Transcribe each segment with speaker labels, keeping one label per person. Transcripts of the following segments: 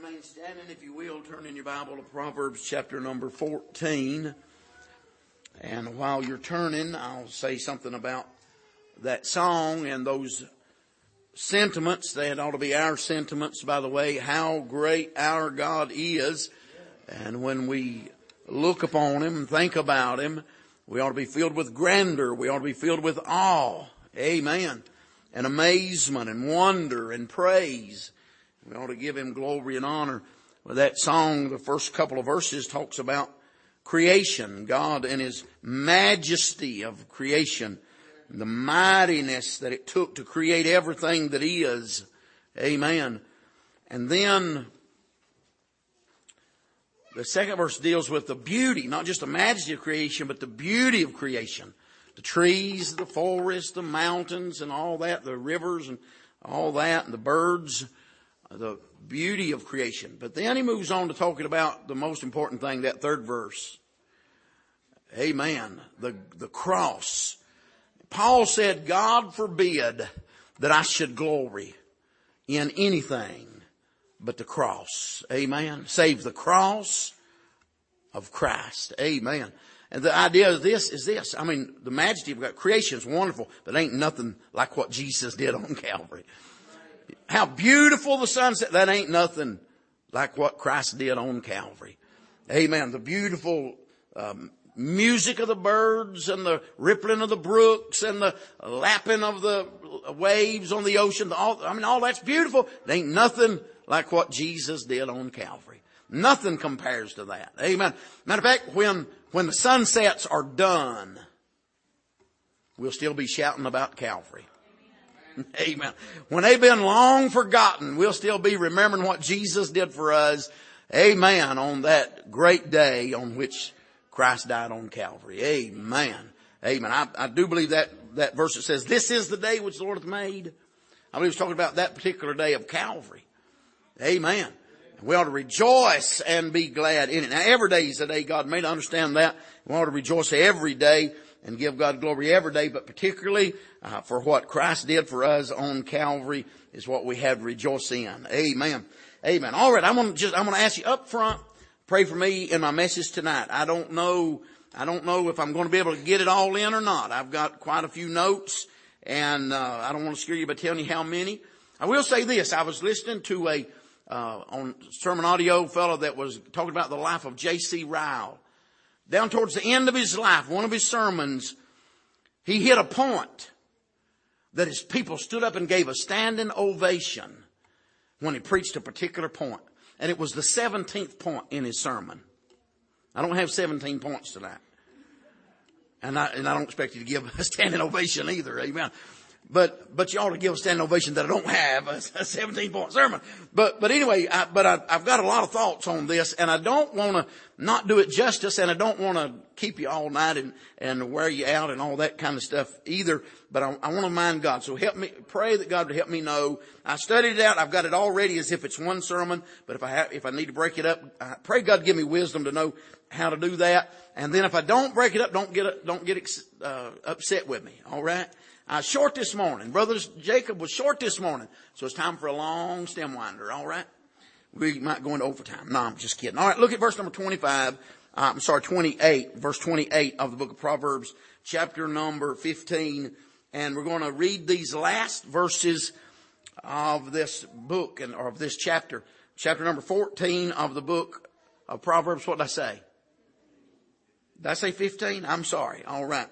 Speaker 1: remain standing, if you will. Turn in your Bible to Proverbs chapter number 14. And while you're turning, I'll say something about that song and those sentiments. They ought to be our sentiments, by the way. How great our God is. And when we look upon Him and think about Him, we ought to be filled with grandeur. We ought to be filled with awe. Amen. And amazement and wonder and praise. We ought to give Him glory and honor. Well, that song, the first couple of verses, talks about creation. God and His majesty of creation. The mightiness that it took to create everything that is. Amen. And then the second verse deals with the beauty, not just the majesty of creation, but the beauty of creation. The trees, the forest, the mountains and all that, the rivers and all that, and the birds, the beauty of creation. But then he moves on to talking about the most important thing, that third verse. Amen. The cross. Paul said, God forbid that I should glory in anything but the cross. Amen. Save the cross of Christ. Amen. And the idea of this is this. I mean, the majesty of God, creation is wonderful, but ain't nothing like what Jesus did on Calvary. How beautiful the sunset. That ain't nothing like what Christ did on Calvary. Amen. The beautiful music of the birds and the rippling of the brooks and the lapping of the waves on the ocean. All that's beautiful. It ain't nothing like what Jesus did on Calvary. Nothing compares to that. Amen. Matter of fact, when the sunsets are done, we'll still be shouting about Calvary. Amen. When they've been long forgotten, we'll still be remembering what Jesus did for us. Amen. On that great day on which Christ died on Calvary. Amen. Amen. I do believe that verse that says, this is the day which the Lord hath made. I believe it's talking about that particular day of Calvary. Amen. We ought to rejoice and be glad in it. Now, every day is the day God made. Understand that. We ought to rejoice every day and give God glory every day, but particularly for what Christ did for us on Calvary is what we have to rejoice in. Amen. Amen. All right. I'm going to ask you up front, pray for me in my message tonight. I don't know if I'm going to be able to get it all in or not. I've got quite a few notes and I don't want to scare you by telling you how many. I will say this. I was listening to on sermon audio fellow that was talking about the life of J.C. Ryle. Down towards the end of his life, one of his sermons, he hit a point that his people stood up and gave a standing ovation when he preached a particular point. And it was the 17th point in his sermon. I don't have 17 points tonight. And I don't expect you to give a standing ovation either. Amen. But you ought to give a standing ovation that I don't have, a 17-point sermon. But anyway, I've got a lot of thoughts on this, and I don't want to not do it justice, and I don't want to keep you all night and wear you out and all that kind of stuff either. But I want to mind God. So help me, pray that God would help me know. I studied it out. I've got it all ready as if it's one sermon. But if I need to break it up, I pray God give me wisdom to know how to do that. And then if I don't break it up, don't get upset with me. All right. Short this morning. Brother Jacob was short this morning. So it's time for a long stem winder. All right. We might go into overtime. No, I'm just kidding. All right. Look at verse number 28, verse 28 of the book of Proverbs, chapter number 15. And we're going to read these last verses of this book or of this chapter. Chapter number 14 of the book of Proverbs. What did I say? Did I say 15? I'm sorry. All right.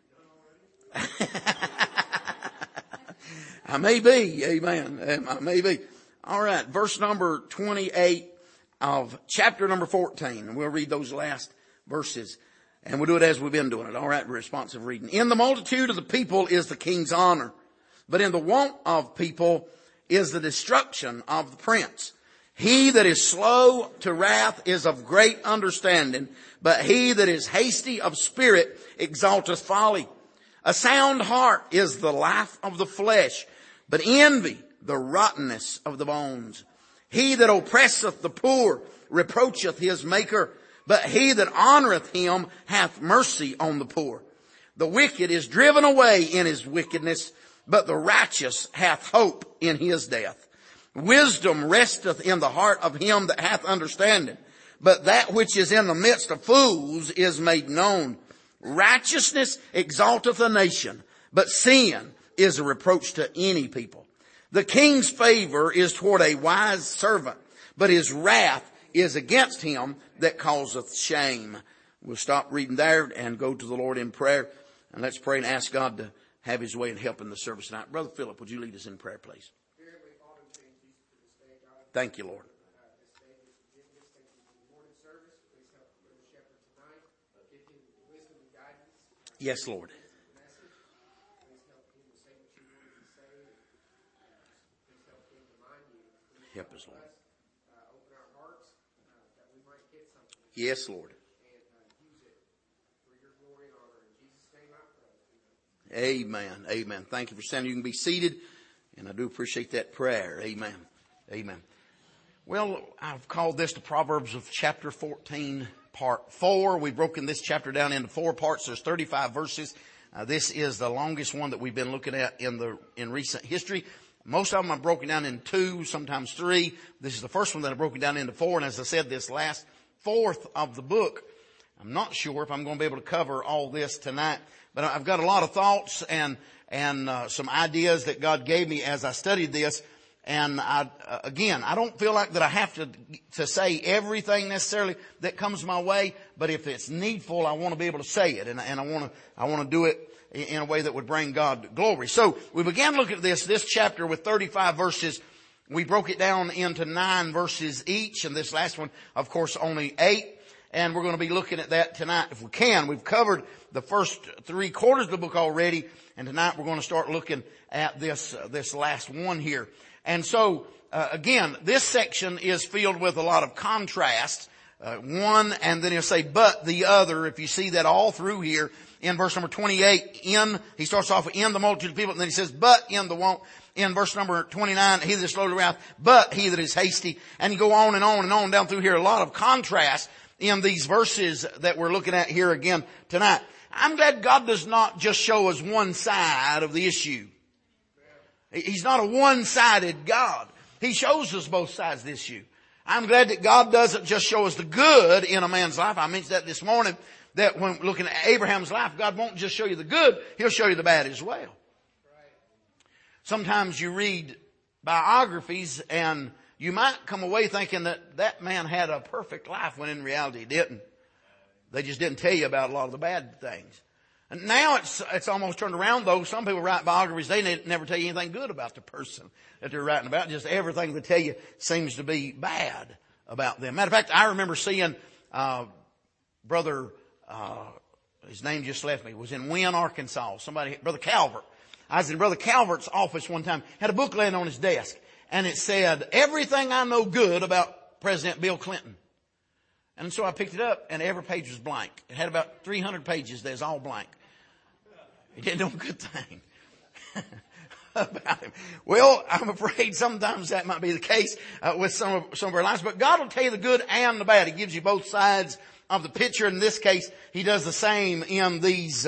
Speaker 1: I may be. Amen. I may be. All right. Verse number 28 of chapter number 14. And we'll read those last verses. And we'll do it as we've been doing it. All right. Responsive reading. In the multitude of the people is the king's honor, but in the want of people is the destruction of the prince. He that is slow to wrath is of great understanding, but he that is hasty of spirit exalteth folly. A sound heart is the life of the flesh, but envy the rottenness of the bones. He that oppresseth the poor reproacheth his maker, but he that honoreth him hath mercy on the poor. The wicked is driven away in his wickedness, but the righteous hath hope in his death. Wisdom resteth in the heart of him that hath understanding. But that which is in the midst of fools is made known. Righteousness exalteth a nation, but sin is a reproach to any people. The king's favor is toward a wise servant, but his wrath is against him that causeth shame. We'll stop reading there and go to the Lord in prayer. And let's pray and ask God to have his way in helping the service tonight. Brother Philip, would you lead us in prayer, please? Thank you, Lord. Yes, Lord. Help us, Lord. Yes, Lord. Amen. Amen. Thank you for standing. You can be seated. And I do appreciate that prayer. Amen. Amen. Well, I've called this the Proverbs of chapter 14, part 4. We've broken this chapter down into 4 parts. There's 35 verses. This is the longest one that we've been looking at in recent history. Most of them I've broken down in 2, sometimes 3. This is the first one that I've broken down into 4. And as I said, this last fourth of the book, I'm not sure if I'm going to be able to cover all this tonight. But I've got a lot of thoughts and some ideas that God gave me as I studied this. And I don't feel like that I have to say everything necessarily that comes my way. But if it's needful, I want to be able to say it. And I want to do it in a way that would bring God glory. So we began looking at this chapter with 35 verses. We broke it down into 9 verses each. And this last one, of course, only 8. And we're going to be looking at that tonight if we can. We've covered the first 3 quarters of the book already. And tonight we're going to start looking at this last one here. And so, again, this section is filled with a lot of contrast. One, and then he'll say, but the other. If you see that all through here in verse number 28, he starts off with in the multitude of people, and then he says, but in the want. In verse number 29, he that is slow to wrath, but he that is hasty. And you go on and on and on down through here. A lot of contrast in these verses that we're looking at here again tonight. I'm glad God does not just show us one side of the issue. He's not a one-sided God. He shows us both sides of the issue. I'm glad that God doesn't just show us the good in a man's life. I mentioned that this morning, that when looking at Abraham's life, God won't just show you the good, he'll show you the bad as well. Sometimes you read biographies and you might come away thinking that man had a perfect life when in reality he didn't. They just didn't tell you about a lot of the bad things. And now it's almost turned around though. Some people write biographies, they never tell you anything good about the person that they're writing about. Just everything they tell you seems to be bad about them. Matter of fact, I remember seeing, brother, his name just left me. It was in Wynne, Arkansas. Brother Calvert. I was in Brother Calvert's office one time, had a book laying on his desk, and it said, everything I know good about President Bill Clinton. And so I picked it up, and every page was blank. It had about 300 pages that's all blank. He didn't know a good thing about him. Well, I'm afraid sometimes that might be the case with some of our lives. But God will tell you the good and the bad. He gives you both sides of the picture. In this case, he does the same in these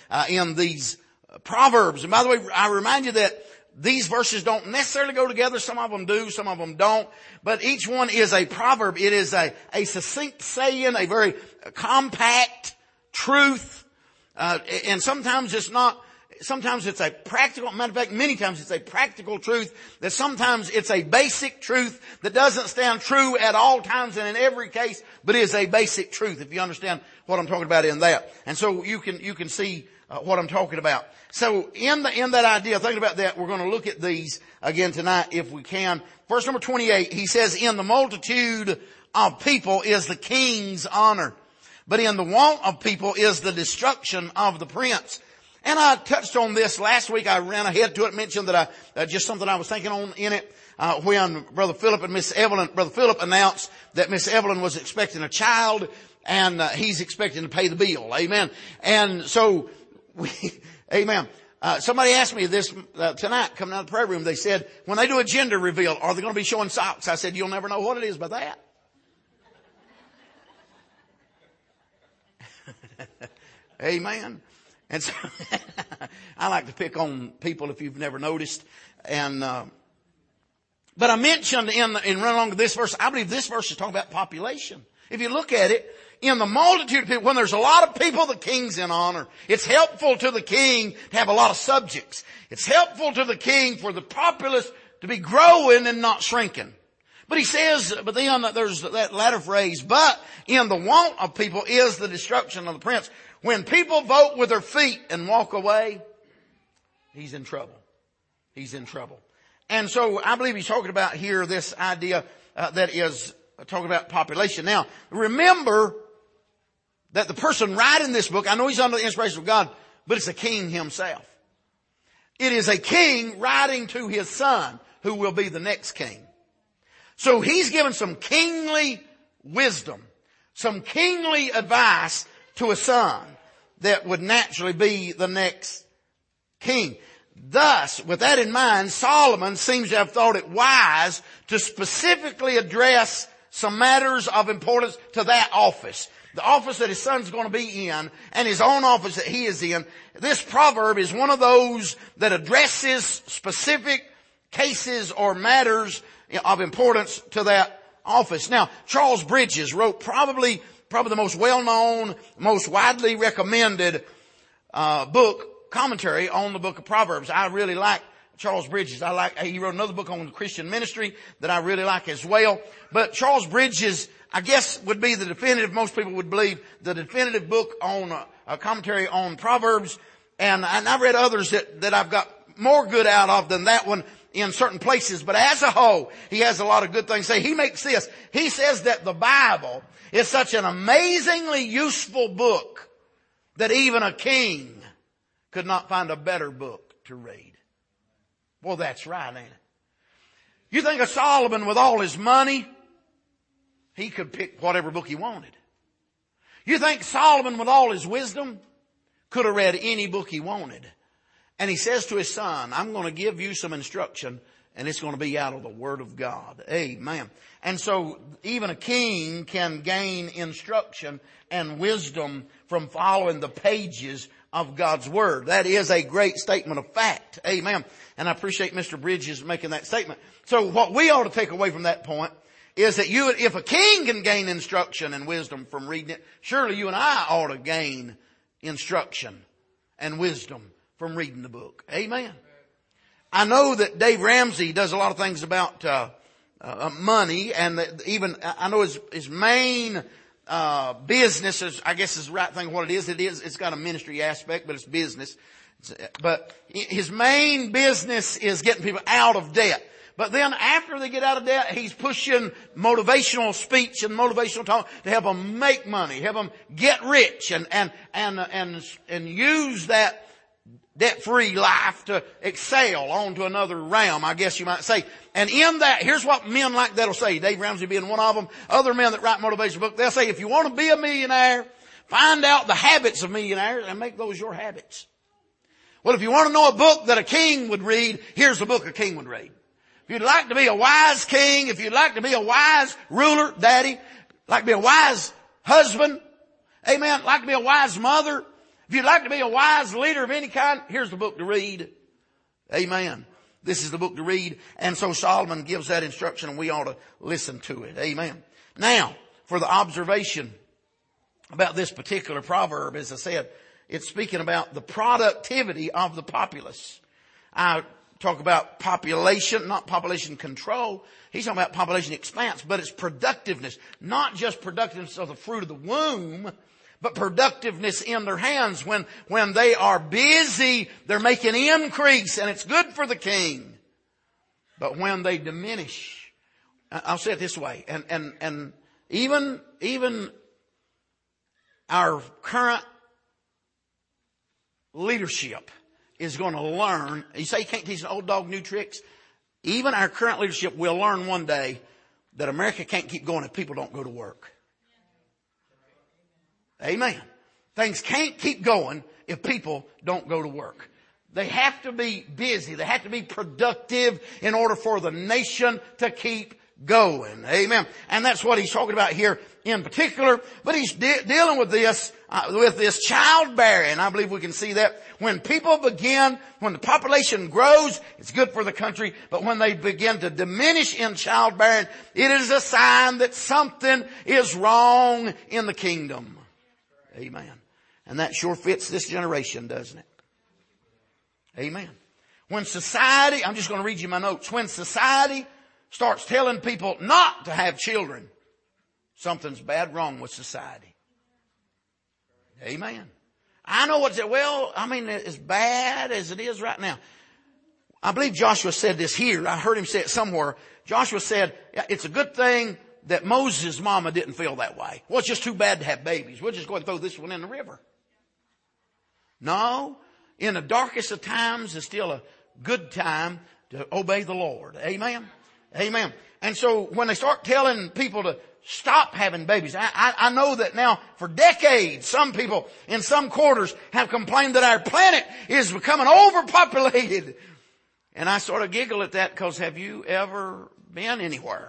Speaker 1: Proverbs. And by the way, I remind you that these verses don't necessarily go together. Some of them do, some of them don't. But each one is a proverb. It is a succinct saying, a very compact truth. And sometimes it's not, sometimes it's a practical, matter of fact, many times it's a practical truth, that sometimes it's a basic truth that doesn't stand true at all times and in every case, but is a basic truth, if you understand what I'm talking about in that. And so you can see what I'm talking about. So in that idea, thinking about that, we're going to look at these again tonight if we can. Verse number 28, he says, in the multitude of people is the king's honor, but in the want of people is the destruction of the prince. And I touched on this last week. I ran ahead to it, mentioned that just something I was thinking on in it, when Brother Philip and Miss Evelyn, Brother Philip announced that Miss Evelyn was expecting a child, and he's expecting to pay the bill. Amen. And so amen. Somebody asked me this tonight coming out of the prayer room. They said, when they do a gender reveal, are they going to be showing socks? I said, you'll never know what it is by that. Amen. And so I like to pick on people if you've never noticed. And But I mentioned in running along with this verse, I believe this verse is talking about population. If you look at it, in the multitude of people, when there's a lot of people, the king's in honor. It's helpful to the king to have a lot of subjects. It's helpful to the king for the populace to be growing and not shrinking. But he says, but then there's that latter phrase, but in the want of people is the destruction of the prince. When people vote with their feet and walk away, he's in trouble. He's in trouble. And so I believe he's talking about here this idea that is talking about population. Now, remember that the person writing this book, I know he's under the inspiration of God, but it's a king himself. It is a king writing to his son who will be the next king. So he's given some kingly wisdom, some kingly advice to a son that would naturally be the next king. Thus, with that in mind, Solomon seems to have thought it wise to specifically address some matters of importance to that office. The office that his son's going to be in and his own office that he is in. This proverb is one of those that addresses specific cases or matters of importance to that office. Now, Charles Bridges wrote probably the most well-known, most widely recommended commentary on the book of Proverbs. I really like Charles Bridges. He wrote another book on Christian ministry that I really like as well. But Charles Bridges, I guess, would be the definitive, most people would believe, the definitive book on a commentary on Proverbs. And I've read others that I've got more good out of than that one in certain places. But as a whole, he has a lot of good things to say. He makes this. He says that the Bible is such an amazingly useful book that even a king could not find a better book to read. Well, that's right, ain't it? You think of Solomon with all his money, he could pick whatever book he wanted. You think Solomon with all his wisdom could have read any book he wanted. And he says to his son, I'm going to give you some instruction and it's going to be out of the Word of God. Amen. And so even a king can gain instruction and wisdom from following the pages of God's Word. That is a great statement of fact. Amen. And I appreciate Mr. Bridges making that statement. So what we ought to take away from that point is that if a king can gain instruction and wisdom from reading it, surely you and I ought to gain instruction and wisdom from reading the book. Amen. I know that Dave Ramsey does a lot of things about money, and even I know his main business is, I guess is the right thing. What it is, it's got a ministry aspect, but it's business. But his main business is getting people out of debt. But then after they get out of debt, he's pushing motivational speech and motivational talk to help them make money, help them get rich and use that debt-free life to excel on to another realm, I guess you might say. And in that, here's what men like that'll say, Dave Ramsey being one of them, other men that write motivation books, they'll say, if you want to be a millionaire, find out the habits of millionaires and make those your habits. Well, if you want to know a book that a king would read, here's the book a king would read. If you'd like to be a wise king, if you'd like to be a wise ruler, daddy, like to be a wise husband, amen, like to be a wise mother, if you'd like to be a wise leader of any kind, here's the book to read. Amen. This is the book to read. And so Solomon gives that instruction and we ought to listen to it. Amen. Now, for the observation about this particular proverb, as I said, it's speaking about the productivity of the populace. I talk about population, not population control. He's talking about population expanse, but it's productiveness. Not just productiveness of the fruit of the womb, but productiveness in their hands. When they are busy, they're making increase, and it's good for the king. But when they diminish, I'll say it this way, and even our current leadership is going to learn. You say you can't teach an old dog new tricks. Even our current leadership will learn one day that America can't keep going if people don't go to work. Amen. Things can't keep going if people don't go to work. They have to be busy. They have to be productive in order for the nation to keep going. Amen. And that's what he's talking about here in particular. But he's dealing with this childbearing. I believe we can see that when people begin, when the population grows, it's good for the country. But when they begin to diminish in childbearing, it is a sign that something is wrong in the kingdom. Amen. And that sure fits this generation, doesn't it? Amen. When society, I'm just going to read you my notes. When society starts telling people not to have children, something's bad wrong with society. Amen. I know what's it. Well, I mean, as bad as it is right now. I believe Joshua said this here. I heard him say it somewhere. Joshua said, it's a good thing that Moses' mama didn't feel that way. Well, it's just too bad to have babies. We'll just go and throw this one in the river. No. In the darkest of times is still a good time to obey the Lord. Amen. Amen. And so when they start telling people to stop having babies, I know that now for decades, some people in some quarters have complained that our planet is becoming overpopulated. And I sort of giggle at that because have you ever been anywhere?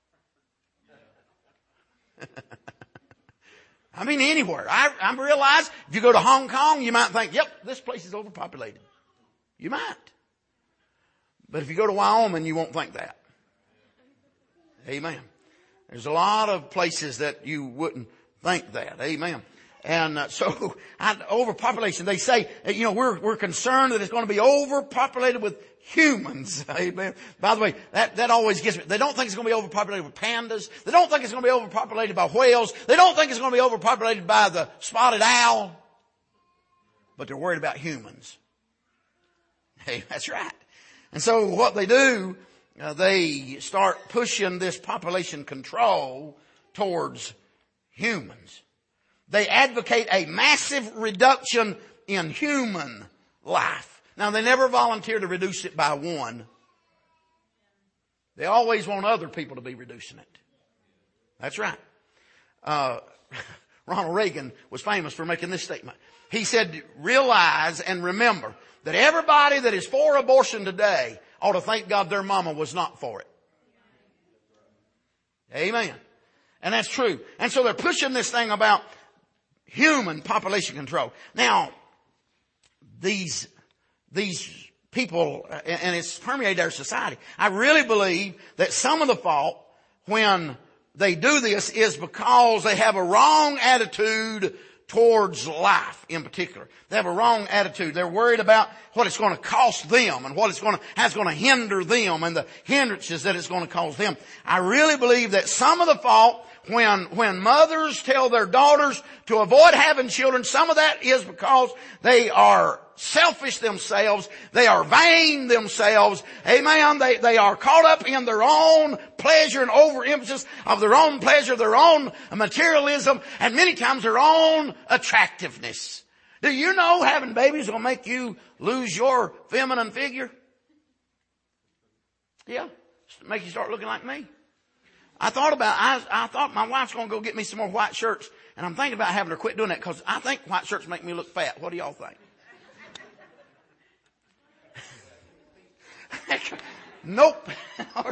Speaker 1: I mean anywhere. I realize if you go to Hong Kong, you might think, yep, this place is overpopulated. You might. But if you go to Wyoming, you won't think that. Amen. There's a lot of places that you wouldn't think that. Amen. And so overpopulation, they say, we're concerned that it's going to be overpopulated with humans. Amen. By the way, that always gets me. They don't think it's going to be overpopulated with pandas. They don't think it's going to be overpopulated by whales. They don't think it's going to be overpopulated by the spotted owl. But they're worried about humans. Hey, that's right. And so what they do, they start pushing this population control towards humans. They advocate a massive reduction in human life. Now, they never volunteer to reduce it by one. They always want other people to be reducing it. That's right. Ronald Reagan was famous for making this statement. He said, realize and remember that everybody that is for abortion today ought to thank God their mama was not for it. Amen. And that's true. And so they're pushing this thing about human population control. Now, these people, and it's permeated our society. I really believe that some of the fault when they do this is because they have a wrong attitude towards life in particular. They have a wrong attitude. They're worried about what it's going to cost them and how it's going to hinder them and the hindrances that it's going to cause them. I really believe that some of the fault when mothers tell their daughters to avoid having children, some of that is because they are selfish themselves. They are vain themselves. Amen. They are caught up in their own pleasure and overemphasis of their own pleasure, their own materialism, and many times their own attractiveness. Do you know having babies will make you lose your feminine figure? Yeah. Make you start looking like me. I thought my wife's going to go get me some more white shirts, and I'm thinking about having her quit doing that because I think white shirts make me look fat. What do y'all think? Nope. All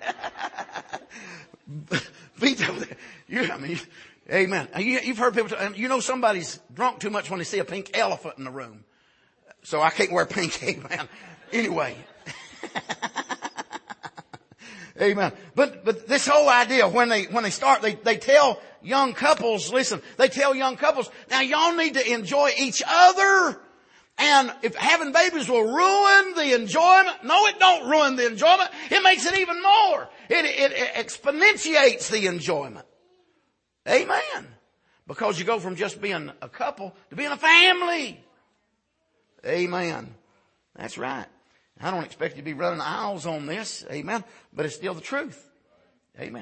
Speaker 1: right. Feet over there. Amen. You've heard people, somebody's drunk too much when they see a pink elephant in the room. So I can't wear pink. Amen. Anyway. Amen. But this whole idea, when they start, they tell young couples, listen, now y'all need to enjoy each other. And if having babies will ruin the enjoyment, no, it don't ruin the enjoyment. It makes it even more. It exponentiates the enjoyment. Amen. Because you go from just being a couple to being a family. Amen. That's right. I don't expect you to be running aisles on this. Amen. But it's still the truth. Amen.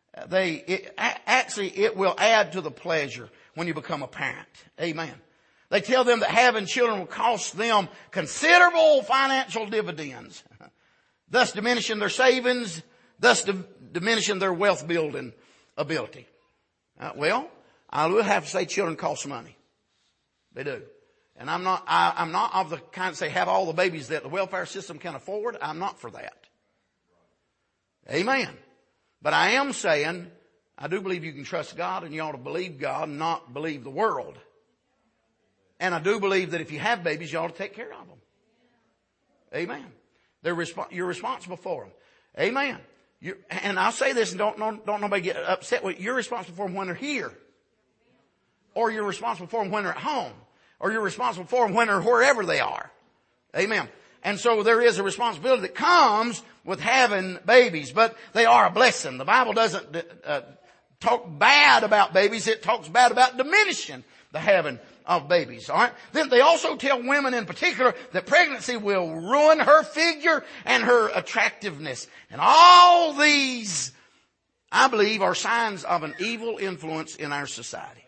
Speaker 1: It will add to the pleasure when you become a parent. Amen. They tell them that having children will cost them considerable financial dividends, thus diminishing their savings, thus diminishing their wealth building ability. Well, I will have to say children cost money. They do. And I'm not of the kind that say have all the babies that the welfare system can afford. I'm not for that. Amen. But I am saying, I do believe you can trust God and you ought to believe God and not believe the world. And I do believe that if you have babies, you ought to take care of them. Amen. You're responsible for them. Amen. And I'll say this, and don't nobody get upset with you. You're responsible for them when they're here. Or you're responsible for them when they're at home. Or you're responsible for them when they're wherever they are. Amen. And so there is a responsibility that comes with having babies, but they are a blessing. The Bible doesn't talk bad about babies. It talks bad about diminishing the having of babies. All right. Then they also tell women in particular that pregnancy will ruin her figure and her attractiveness. And all these, I believe, are signs of an evil influence in our society.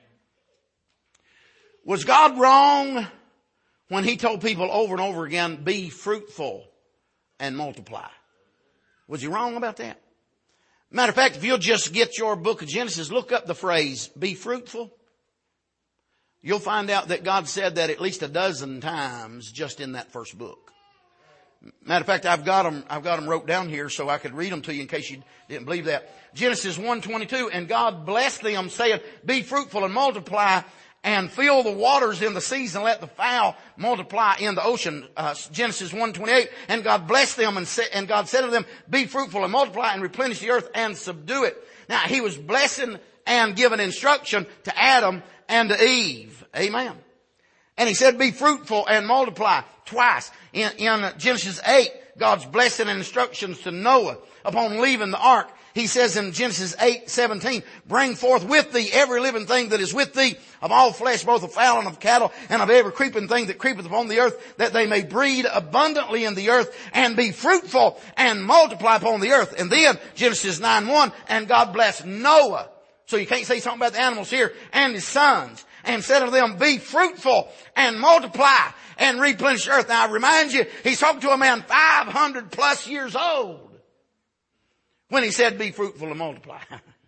Speaker 1: Was God wrong when He told people over and over again, be fruitful and multiply? Was He wrong about that? Matter of fact, if you'll just get your book of Genesis, look up the phrase, be fruitful. You'll find out that God said that at least a dozen times just in that first book. Matter of fact, I've got them wrote down here so I could read them to you in case you didn't believe that. Genesis 1:22, and God blessed them, saying, be fruitful and multiply, and fill the waters in the seas and let the fowl multiply in the ocean. Genesis 1:28, and God blessed them and God said to them, be fruitful and multiply and replenish the earth and subdue it. Now He was blessing and giving instruction to Adam and to Eve. Amen. And He said, be fruitful and multiply twice. In Genesis 8, God's blessing and instructions to Noah upon leaving the ark. He says in Genesis 8:17, bring forth with thee every living thing that is with thee, of all flesh, both of fowl and of cattle, and of every creeping thing that creepeth upon the earth, that they may breed abundantly in the earth, and be fruitful and multiply upon the earth. And then Genesis 9:1, and God blessed Noah. So you can't say something about the animals here, and his sons, and said of them, be fruitful and multiply and replenish the earth. Now I remind you, He's talking to a man 500 plus years old when He said, be fruitful and multiply.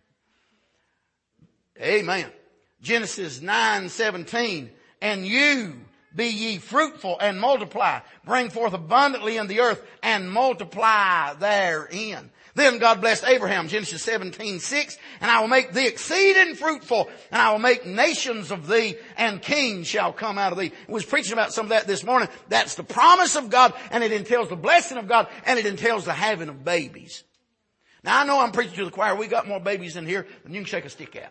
Speaker 1: Amen. Genesis 9:17, and you be ye fruitful and multiply, bring forth abundantly in the earth and multiply therein. Then God blessed Abraham, Genesis 17:6, and I will make thee exceeding fruitful, and I will make nations of thee, and kings shall come out of thee. I was preaching about some of that this morning. That's the promise of God, and it entails the blessing of God, and it entails the having of babies. Now I know I'm preaching to the choir. We got more babies in here than you can shake a stick at.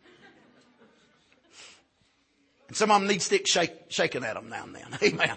Speaker 1: And some of them need sticks shaking at them now and then. Amen.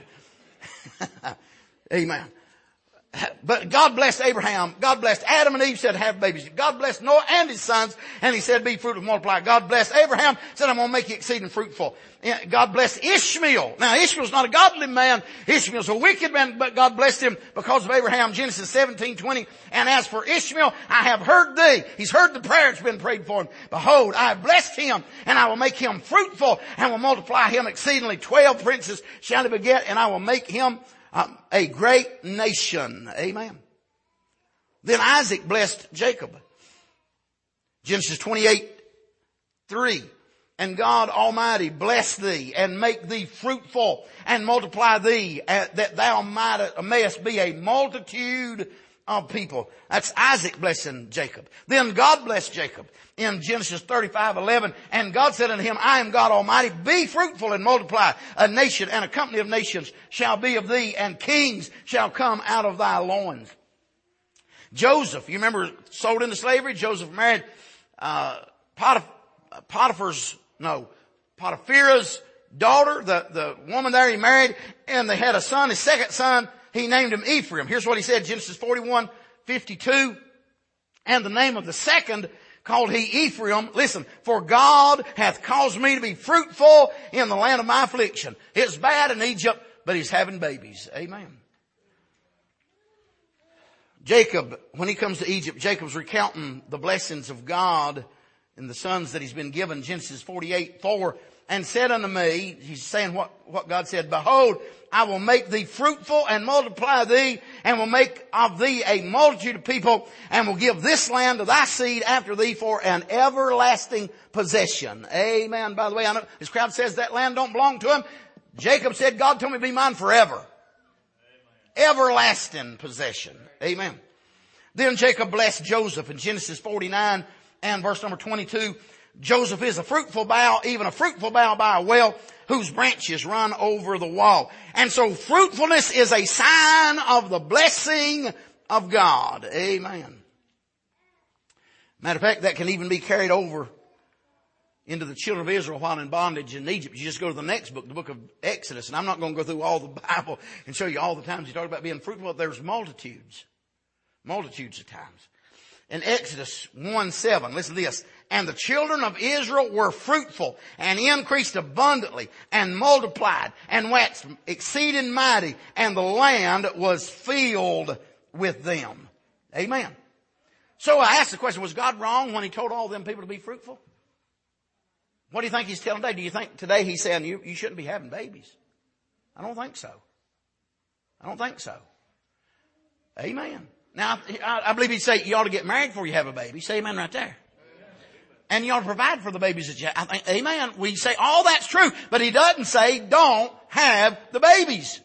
Speaker 1: Amen. But God blessed Abraham. God blessed Adam and Eve, said have babies. God blessed Noah and his sons, and He said be fruitful and multiply. God blessed Abraham, said I'm going to make you exceeding fruitful. God blessed Ishmael. Now Ishmael's not a godly man. Ishmael's a wicked man, but God blessed him because of Abraham. Genesis 17:20. And as for Ishmael, I have heard thee. He's heard the prayer that's been prayed for him. Behold, I have blessed him, and I will make him fruitful, and will multiply him exceedingly. 12 princes shall he beget, and I will make him a great nation. Amen. Then Isaac blessed Jacob. Genesis 28:3. And God Almighty bless thee and make thee fruitful and multiply thee, that thou mayest be a multitude of people. That's Isaac blessing Jacob. Then God blessed Jacob in Genesis 35:11. And God said unto him, I am God Almighty. Be fruitful and multiply. A nation and a company of nations shall be of thee, and kings shall come out of thy loins. Joseph, you remember, sold into slavery. Joseph married Potiphar's daughter, the woman there he married, and they had a son. His second son, he named him Ephraim. Here's what he said, Genesis 41:52. And the name of the second called he Ephraim. Listen, for God hath caused me to be fruitful in the land of my affliction. It's bad in Egypt, but He's having babies. Amen. Jacob, when he comes to Egypt, Jacob's recounting the blessings of God and the sons that he's been given. Genesis 48:4. And said unto me, he's saying what God said, behold, I will make thee fruitful and multiply thee, and will make of thee a multitude of people, and will give this land to thy seed after thee for an everlasting possession. Amen. By the way, I know this crowd says that land don't belong to him. Jacob said, God told me to be mine forever. Amen. Everlasting possession. Amen. Then Jacob blessed Joseph in Genesis 49 and verse number 22. Joseph is a fruitful bough, even a fruitful bough by a well, whose branches run over the wall. And so fruitfulness is a sign of the blessing of God. Amen. Matter of fact, that can even be carried over into the children of Israel while in bondage in Egypt. You just go to the next book, the book of Exodus, and I'm not going to go through all the Bible and show you all the times he talked about being fruitful. There's multitudes of times. In Exodus 1:7, listen to this. And the children of Israel were fruitful and increased abundantly and multiplied and waxed exceeding mighty, and the land was filled with them. Amen. So I asked the question, was God wrong when he told all them people to be fruitful? What do you think he's telling today? Do you think today he's saying you shouldn't be having babies? I don't think so. Amen. Now, I believe he'd say you ought to get married before you have a baby. Say amen right there. And you ought to provide for the babies that you have. I think, amen. We say all that's true, but he doesn't say don't have the babies.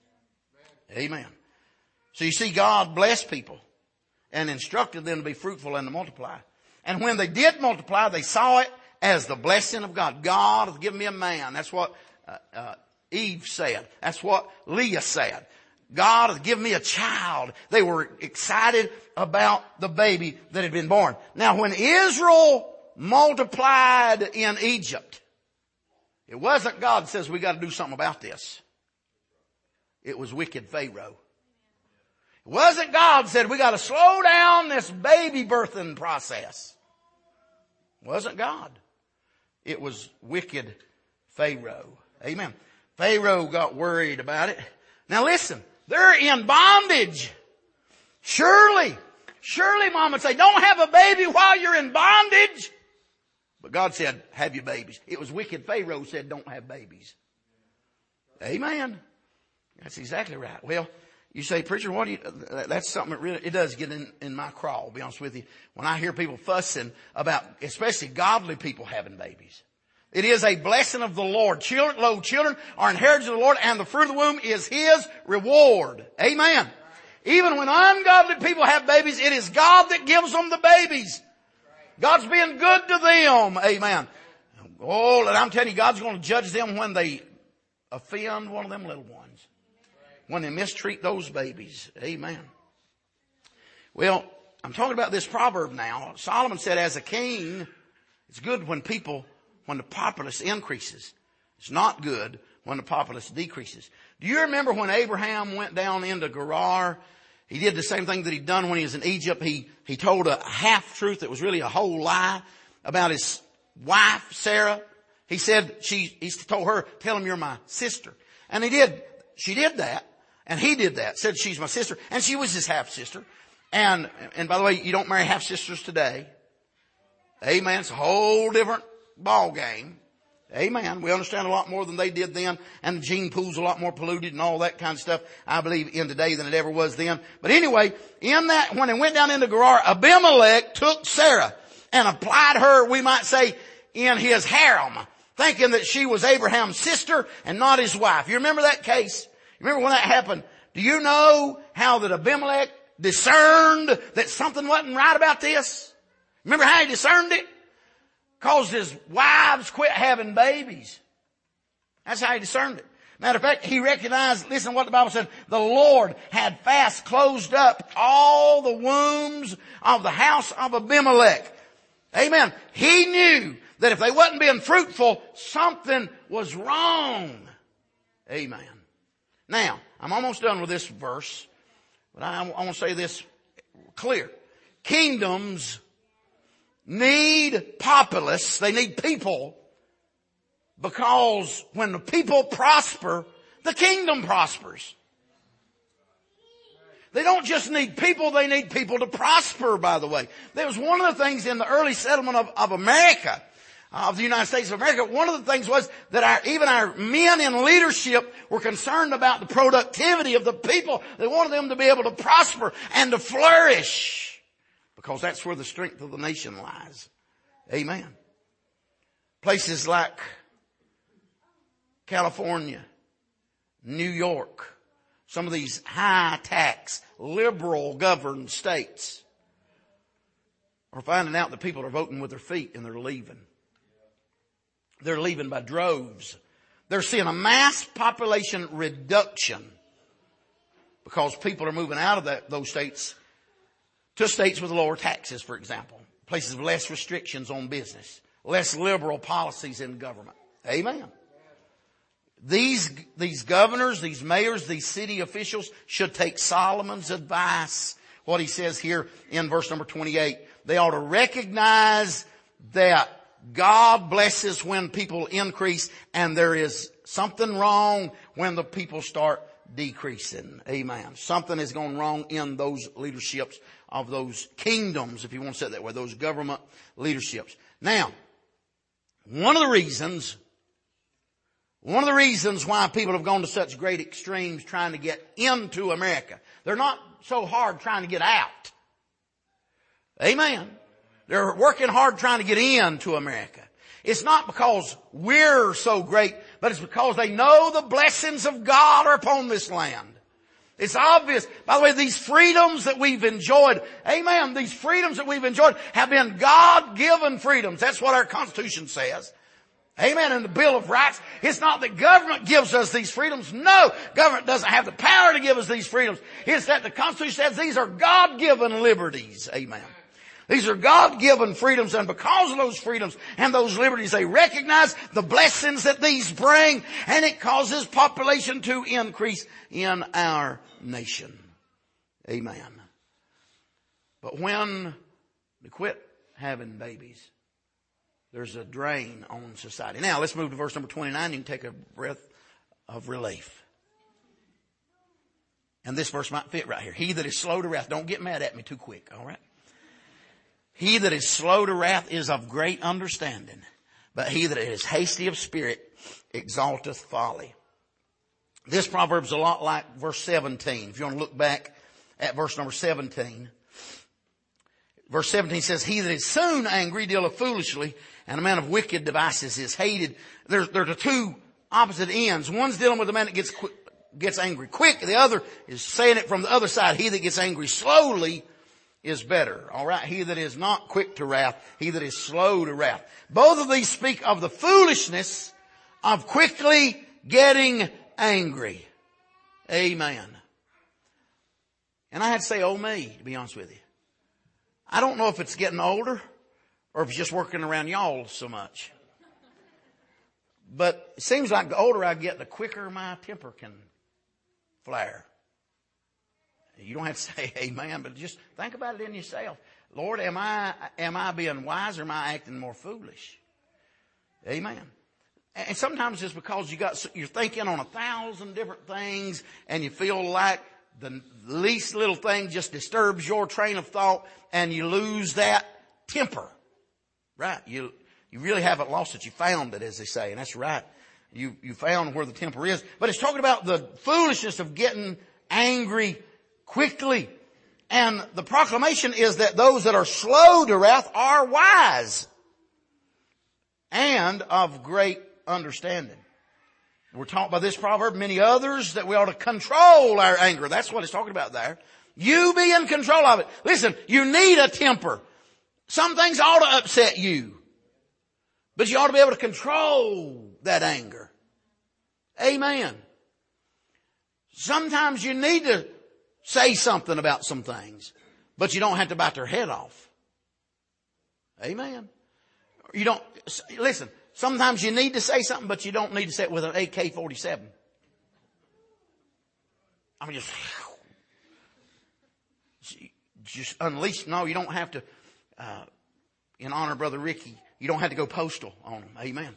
Speaker 1: Amen. So you see, God blessed people and instructed them to be fruitful and to multiply. And when they did multiply, they saw it as the blessing of God. God has given me a man. That's what Eve said. That's what Leah said. God has given me a child. They were excited about the baby that had been born. Now, when Israel multiplied in Egypt, it wasn't God says we got to do something about this. It was wicked Pharaoh. It wasn't God said we got to slow down this baby birthing process. It wasn't God. It was wicked Pharaoh. Amen. Pharaoh got worried about it. Now listen, they're in bondage. Surely mom would say, don't have a baby while you're in bondage. But God said, have your babies. It was wicked Pharaoh who said, don't have babies. Amen. That's exactly right. Well, you say, preacher, that's something that really, it does get in my craw, to be honest with you. When I hear people fussing about, especially godly people having babies. It is a blessing of the Lord. Children are inheritance of the Lord, and the fruit of the womb is his reward. Amen. Even when ungodly people have babies, it is God that gives them the babies. God's being good to them. Amen. Oh, and I'm telling you, God's going to judge them when they offend one of them little ones. When they mistreat those babies. Amen. Well, I'm talking about this proverb now. Solomon said, as a king, it's good when the populace increases. It's not good when the populace decreases. Do you remember when Abraham went down into Gerar? He did the same thing that he'd done when he was in Egypt. He told a half-truth that was really a whole lie about his wife, Sarah. He said, he told her, tell him you're my sister. And he did. She did that. And he did that. Said she's my sister. And she was his half-sister. And by the way, you don't marry half-sisters today. Amen. It's a whole different ball game. Amen. We understand a lot more than they did then. And the gene pool's a lot more polluted and all that kind of stuff, I believe, in today than it ever was then. But anyway, in that, when they went down into Gerar, Abimelech took Sarah and applied her, we might say, in his harem, thinking that she was Abraham's sister and not his wife. You remember that case? You remember when that happened? Do you know how that Abimelech discerned that something wasn't right about this? Remember how he discerned it? Caused his wives quit having babies. That's how he discerned it. Matter of fact, he recognized, listen to what the Bible said, the Lord had fast closed up all the wombs of the house of Abimelech. Amen. He knew that if they wasn't being fruitful, something was wrong. Amen. Now, I'm almost done with this verse, but I want to say this clear. Kingdoms need populace. They need people, because when the people prosper, the kingdom prospers. They don't just need people, they need people to prosper, by the way. There was one of the things in the early settlement of America, of the United States of America, one of the things was that even our men in leadership were concerned about the productivity of the people. They wanted them to be able to prosper and to flourish, because that's where the strength of the nation lies. Amen. Places like California, New York, some of these high tax, liberal governed states. are finding out that people are voting with their feet and they're leaving. They're leaving by droves. They're seeing a mass population reduction because people are moving out of those states to states with lower taxes, for example. Places with less restrictions on business. Less liberal policies in government. Amen. These governors, these mayors, these city officials should take Solomon's advice. What he says here in verse number 28. They ought to recognize that God blesses when people increase, and there is something wrong when the people start decreasing. Amen. Something is going wrong in those leaderships of those kingdoms, if you want to say it that way, those government leaderships. Now, one of the reasons why people have gone to such great extremes trying to get into America, they're not so hard trying to get out. Amen. They're working hard trying to get into America. It's not because we're so great, but it's because they know the blessings of God are upon this land. It's obvious. By the way, these freedoms that we've enjoyed, amen, these freedoms that we've enjoyed have been God-given freedoms. That's what our Constitution says. Amen. In the Bill of Rights, it's not that government gives us these freedoms. No, government doesn't have the power to give us these freedoms. It's that the Constitution says these are God-given liberties. Amen. These are God-given freedoms, and because of those freedoms and those liberties, they recognize the blessings that these bring, and it causes population to increase in our nation. Amen. But when they quit having babies, there's a drain on society. Now, let's move to verse number 29. You can take a breath of relief. And this verse might fit right here. He that is slow to wrath. Don't get mad at me too quick, all right? He that is slow to wrath is of great understanding, but he that is hasty of spirit exalteth folly. This proverb's a lot like verse 17. If you want to look back at verse number 17. Verse 17 says, he that is soon angry dealeth foolishly, and a man of wicked devices is hated. There's the two opposite ends. One's dealing with a man that gets angry quick. The other is saying it from the other side. He that gets angry slowly is better. All right. He that is not quick to wrath, he that is slow to wrath. Both of these speak of the foolishness of quickly getting angry. Amen. And I had to say, oh me, to be honest with you. I don't know if it's getting older or if it's just working around y'all so much. But it seems like the older I get, the quicker my temper can flare. You don't have to say amen, but just think about it in yourself. Lord, am I being wise or am I acting more foolish? Amen. And sometimes it's because you're thinking on 1,000 different things and you feel like the least little thing just disturbs your train of thought and you lose that temper. Right. You really haven't lost it. You found it, as they say. And that's right. You found where the temper is. But it's talking about the foolishness of getting angry quickly. And the proclamation is that those that are slow to wrath are wise and of great understanding. We're taught by this proverb, many others, that we ought to control our anger. That's what it's talking about there. You be in control of it. Listen, you need a temper. Some things ought to upset you, but you ought to be able to control that anger. Amen. Sometimes you need to say something about some things, but you don't have to bite their head off. Amen. You don't, listen, sometimes you need to say something, but you don't need to say it with an AK-47. I mean, just unleash. No, you don't have to, in honor of Brother Ricky, you don't have to go postal on him. Amen.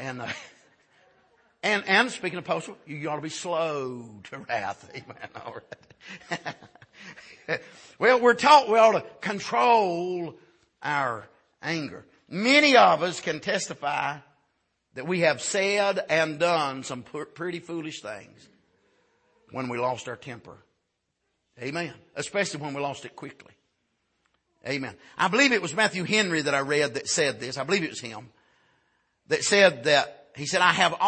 Speaker 1: And speaking of postal, you ought to be slow to wrath. Amen. All right. Well, we're taught we ought to control our anger. Many of us can testify that we have said and done some pretty foolish things when we lost our temper. Amen. Especially when we lost it quickly. Amen. I believe it was Matthew Henry that I read that said this. I believe it was him that said that, he said, I have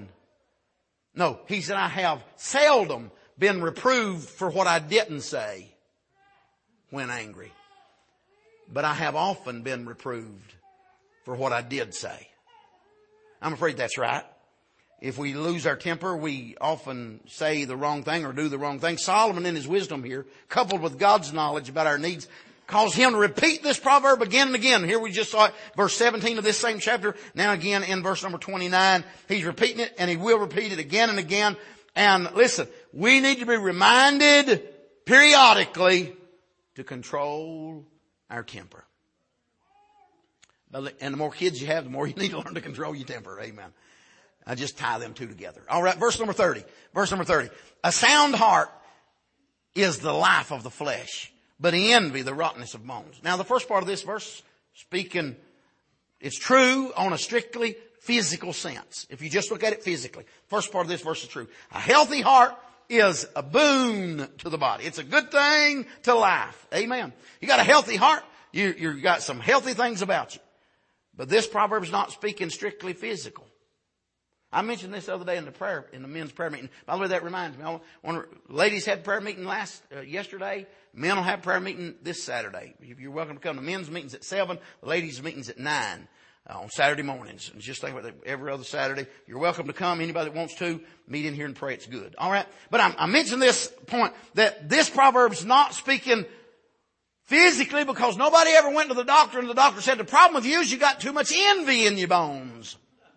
Speaker 1: seldom been reproved for what I didn't say when angry. but I have often been reproved for what I did say. I'm afraid that's right. If we lose our temper, we often say the wrong thing or do the wrong thing. Solomon, in his wisdom here, coupled with God's knowledge about our needs, caused him to repeat this proverb again and again. Here we just saw it, verse 17 of this same chapter. Now again in verse number 29. He's repeating it, and he will repeat it again and again. And listen, we need to be reminded periodically to control our temper. And the more kids you have, the more you need to learn to control your temper. Amen. I just tie them two together. All right, verse number 30. Verse number 30. A sound heart is the life of the flesh, but envy the rottenness of bones. Now the first part of this verse, speaking, it's true on a strictly physical sense. If you just look at it physically, first part of this verse is true. A healthy heart is a boon to the body. It's a good thing to life. Amen. You got a healthy heart, you got some healthy things about you. But this proverb is not speaking strictly physical. I mentioned this the other day in the men's prayer meeting. By the way, that reminds me. Ladies had prayer meeting yesterday. Men will have prayer meeting this Saturday. You're welcome to come. The men's meeting's at 7. The ladies' meeting's at 9 on Saturday mornings. And just think about it, every other Saturday. You're welcome to come. Anybody that wants to, meet in here and pray. It's good. All right. But I mentioned this point that this proverb's not speaking physically because nobody ever went to the doctor and the doctor said the problem with you is you got too much envy in your bones.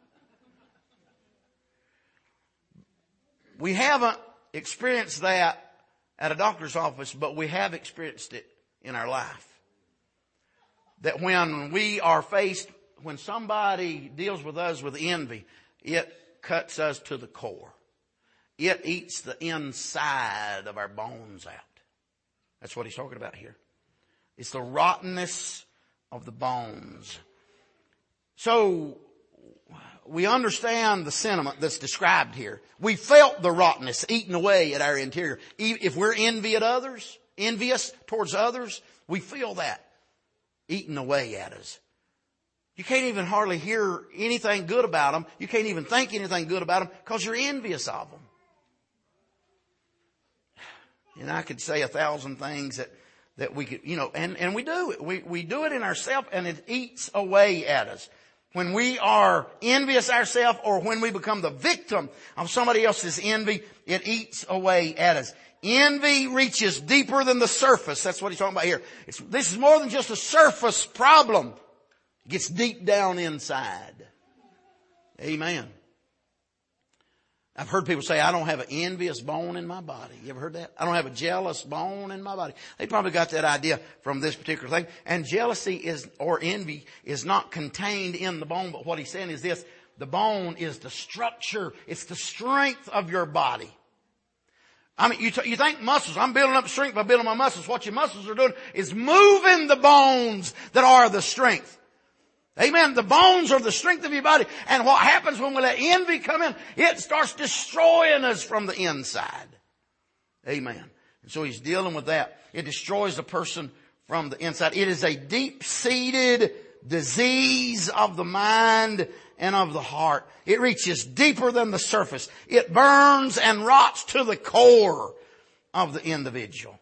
Speaker 1: We haven't experienced that at a doctor's office, but we have experienced it in our life. That when somebody deals with us with envy, it cuts us to the core. It eats the inside of our bones out. That's what he's talking about here. It's the rottenness of the bones. So, we understand the sentiment that's described here. We felt the rottenness eating away at our interior. If we're envious towards others, we feel that eating away at us. You can't even hardly hear anything good about them. You can't even think anything good about them because you're envious of them. And I could say 1,000 things that we could, and we do it. We do it in ourselves, and it eats away at us. When we are envious ourselves or when we become the victim of somebody else's envy, it eats away at us. Envy reaches deeper than the surface. That's what he's talking about here. This is more than just a surface problem. It gets deep down inside. Amen. I've heard people say, I don't have an envious bone in my body. You ever heard that? I don't have a jealous bone in my body. They probably got that idea from this particular thing. And jealousy or envy is not contained in the bone, but what he's saying is this. The bone is the structure. It's the strength of your body. I mean, you think muscles. I'm building up strength by building my muscles. What your muscles are doing is moving the bones that are the strength. Amen. The bones are the strength of your body. And what happens when we let envy come in, it starts destroying us from the inside. Amen. And so he's dealing with that. It destroys the person from the inside. It is a deep-seated disease of the mind and of the heart. It reaches deeper than the surface. It burns and rots to the core of the individual.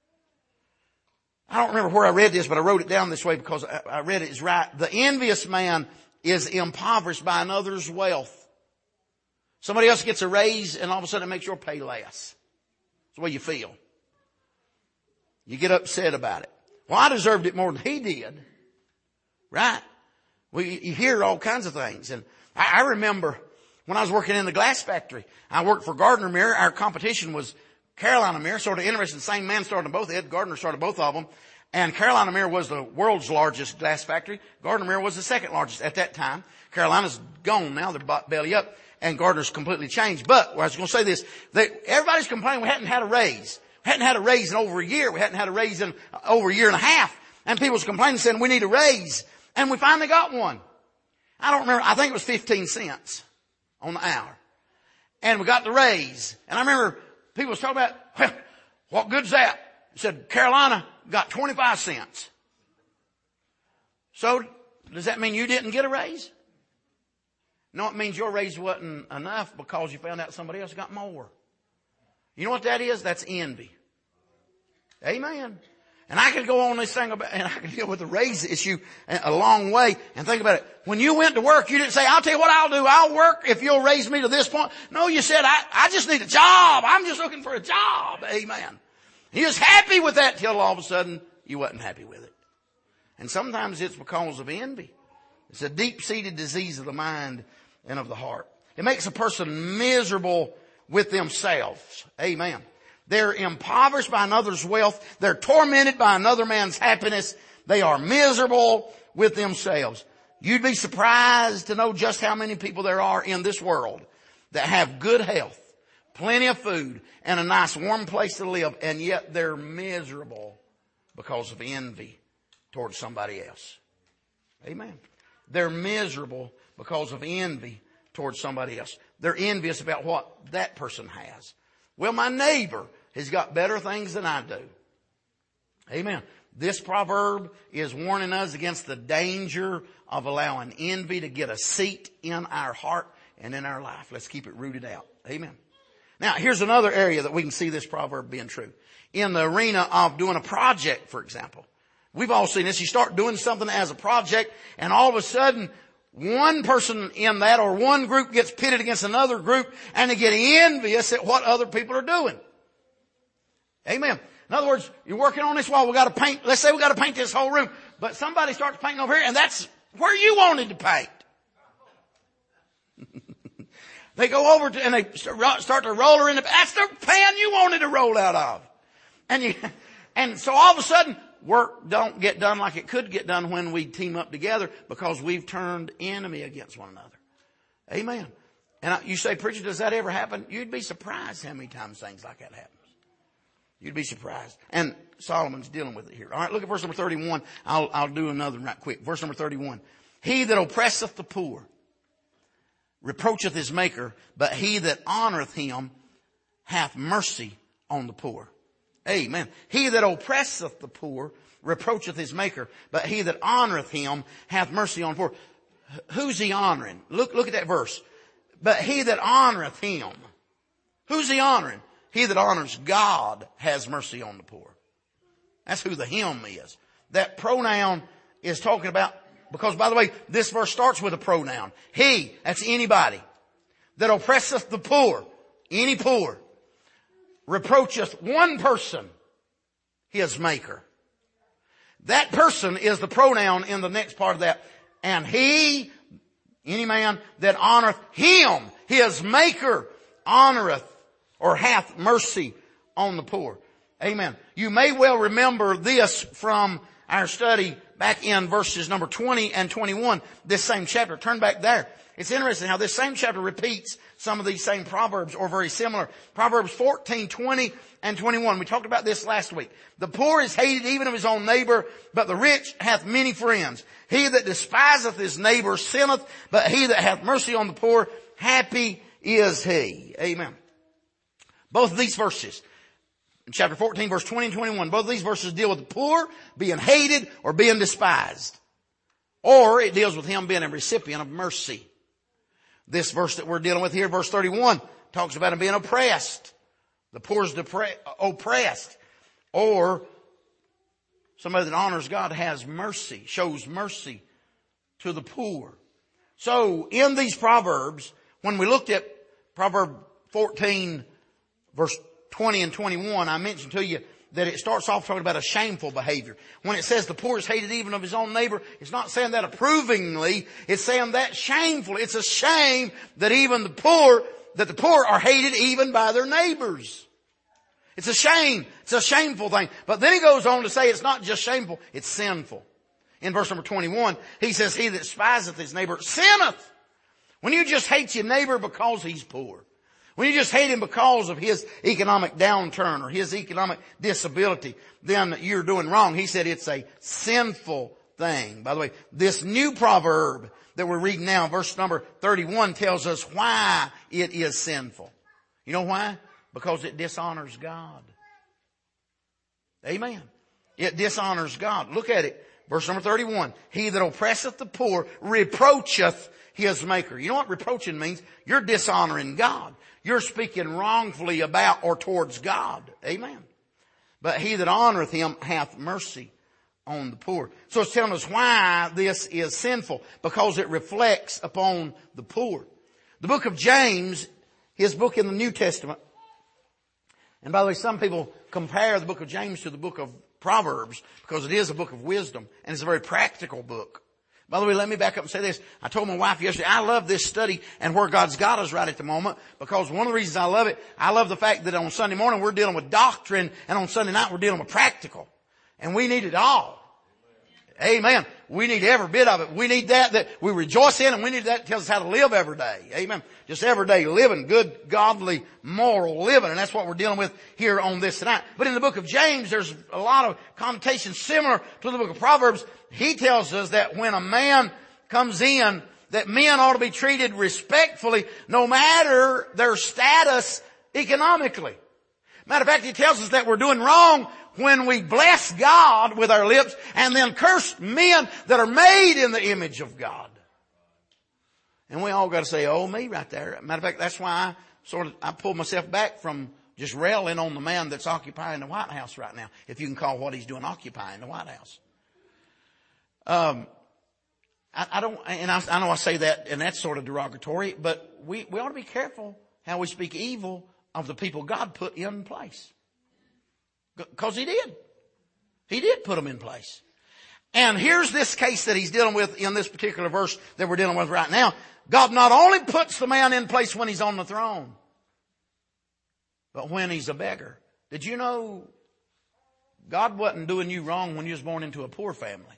Speaker 1: I don't remember where I read this, but I wrote it down this way because I read it is right. The envious man is impoverished by another's wealth. Somebody else gets a raise and all of a sudden it makes your pay less. That's the way you feel. You get upset about it. Well, I deserved it more than he did. Right? Well, you hear all kinds of things. And I remember when I was working in the glass factory, I worked for Gardner Mirror. Our competition was Carolina Mirror, sort of interesting. The same man started both. Ed Gardner started both of them. And Carolina Mirror was the world's largest glass factory. Gardner Mirror was the second largest at that time. Carolina's gone now. They're belly up. And Gardner's completely changed. But I was going to say this. Everybody's complaining we hadn't had a raise. We hadn't had a raise in over a year. We hadn't had a raise in over a year and a half. And people was complaining saying we need a raise. And we finally got one. I don't remember. I think it was 15 cents on the hour. And we got the raise. And I remember people was talking about, well, what good's that? He said, Carolina got 25 cents. So, does that mean you didn't get a raise? No, it means your raise wasn't enough because you found out somebody else got more. You know what that is? That's envy. Amen. And I could go on this thing about, and I could deal with the raise issue a long way and think about it. When you went to work, you didn't say, I'll tell you what I'll do. I'll work if you'll raise me to this point. No, you said, I just need a job. I'm just looking for a job. Amen. He was happy with that till all of a sudden you wasn't happy with it. And sometimes it's because of envy. It's a deep-seated disease of the mind and of the heart. It makes a person miserable with themselves. Amen. They're impoverished by another's wealth. They're tormented by another man's happiness. They are miserable with themselves. You'd be surprised to know just how many people there are in this world that have good health, plenty of food, and a nice warm place to live, and yet they're miserable because of envy towards somebody else. Amen. They're miserable because of envy towards somebody else. They're envious about what that person has. Well, my neighbor has got better things than I do. Amen. This proverb is warning us against the danger of allowing envy to get a seat in our heart and in our life. Let's keep it rooted out. Amen. Now, here's another area that we can see this proverb being true. In the arena of doing a project, for example. We've all seen this. You start doing something as a project, and all of a sudden, one person in that or one group gets pitted against another group, and they get envious at what other people are doing. Amen. In other words, you're working on this wall. We got to paint. Let's say we got to paint this whole room, but somebody starts painting over here, and that's where you wanted to paint. They go over and they start to roll her in the. That's the pan you wanted to roll out of, and so all of a sudden, work don't get done like it could get done when we team up together because we've turned enemy against one another. Amen. And you say, preacher, does that ever happen? You'd be surprised how many times things like that happens. You'd be surprised. And Solomon's dealing with it here. All right, look at verse number 31. I'll do another one right quick. Verse number 31. He that oppresseth the poor reproacheth his maker, but he that honoreth him hath mercy on the poor. Amen. He that oppresseth the poor reproacheth his maker, but he that honoreth him hath mercy on the poor. Who's he honoring? Look at that verse. But he that honoreth him. Who's he honoring? He that honors God has mercy on the poor. That's who the him is. That pronoun is talking about, because by the way, this verse starts with a pronoun. He, that's anybody, that oppresseth the poor, any poor, reproacheth one person, his maker. That person is the pronoun in the next part of that. And he, any man that honoreth him, his maker, honoreth or hath mercy on the poor. Amen. You may well remember this from our study back in verses number 20 and 21, this same chapter. Turn back there. It's interesting how this same chapter repeats some of these same proverbs or very similar. Proverbs 14, 20 and 21. We talked about this last week. The poor is hated even of his own neighbor, but the rich hath many friends. He that despiseth his neighbor sinneth, but he that hath mercy on the poor, happy is he. Amen. Both of these verses, in chapter 14, verse 20 and 21, both of these verses deal with the poor being hated or being despised. Or it deals with him being a recipient of mercy. This verse that we're dealing with here, verse 31, talks about him being oppressed. The poor is oppressed. Or somebody that honors God has mercy, shows mercy to the poor. So in these proverbs, when we looked at Proverb 14, verse 20 and 21, I mentioned to you that it starts off talking about a shameful behavior. When it says the poor is hated even of his own neighbor, it's not saying that approvingly. It's saying that shamefully. It's a shame that even the poor are hated even by their neighbors. It's a shame. It's a shameful thing. But then he goes on to say it's not just shameful, it's sinful. In verse number 21, he says, he that despiseth his neighbor sinneth. When you just hate your neighbor because he's poor. When you just hate him because of his economic downturn or his economic disability, then you're doing wrong. He said it's a sinful thing. By the way, this new proverb that we're reading now, verse number 31, tells us why it is sinful. You know why? Because it dishonors God. Amen. It dishonors God. Look at it. Verse number 31. He that oppresseth the poor reproacheth his maker. You know what reproaching means? You're dishonoring God. You're speaking wrongfully about or towards God. Amen. but he that honoreth him hath mercy on the poor. So it's telling us why this is sinful, because it reflects upon the poor. The book of James, his book in the New Testament, and by the way, some people compare the book of James to the book of Proverbs because it is a book of wisdom and it's a very practical book. By the way, let me back up and say this. I told my wife yesterday, I love this study and where God's got us right at the moment, because one of the reasons I love it, I love the fact that on Sunday morning we're dealing with doctrine and on Sunday night we're dealing with practical. And we need it all. Amen. We need every bit of it. We need that we rejoice in, and we need that tells us how to live every day. Amen. Just every day living, good, godly, moral living. And that's what we're dealing with here on this tonight. But in the book of James, there's a lot of connotations similar to the book of Proverbs. He tells us that when a man comes in, that men ought to be treated respectfully no matter their status economically. Matter of fact, he tells us that we're doing wrong when we bless God with our lips and then curse men that are made in the image of God. And we all got to say, oh, me right there. Matter of fact, that's why I pulled myself back from just railing on the man that's occupying the White House right now, if you can call what he's doing occupying the White House. I know I say that and that's sort of derogatory, but we ought to be careful how we speak evil of the people God put in place. Because He did. He did put them in place. And here's this case that he's dealing with in this particular verse that we're dealing with right now. God not only puts the man in place when he's on the throne, but when he's a beggar. Did you know God wasn't doing you wrong when you was born into a poor family?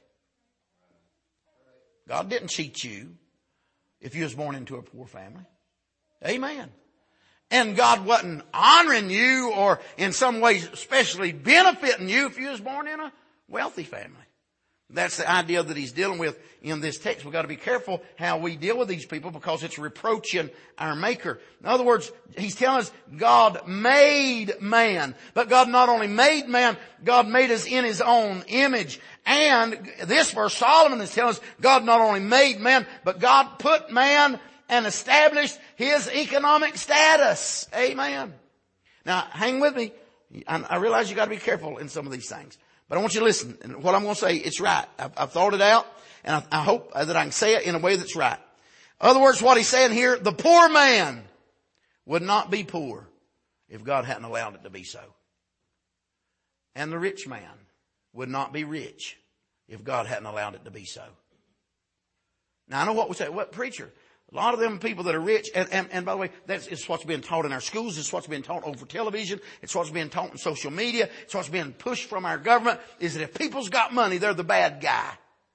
Speaker 1: God didn't cheat you if you was born into a poor family. Amen. And God wasn't honoring you or in some ways especially benefiting you if you was born in a wealthy family. That's the idea that he's dealing with in this text. We've got to be careful how we deal with these people because it's reproaching our Maker. In other words, he's telling us God made man. But God not only made man, God made us in His own image. And this verse, Solomon is telling us God not only made man, but God put man and established his economic status. Amen. Now, hang with me. I realize you got to be careful in some of these things. But I want you to listen. And what I'm going to say, it's right. I've thought it out, and I hope that I can say it in a way that's right. In other words, what he's saying here, the poor man would not be poor if God hadn't allowed it to be so. And the rich man would not be rich if God hadn't allowed it to be so. Now, I know what we say. What, preacher? A lot of them people that are rich, and by the way, it's what's being taught in our schools, it's what's being taught over television, it's what's being taught on social media, it's what's being pushed from our government, is that if people's got money, they're the bad guy.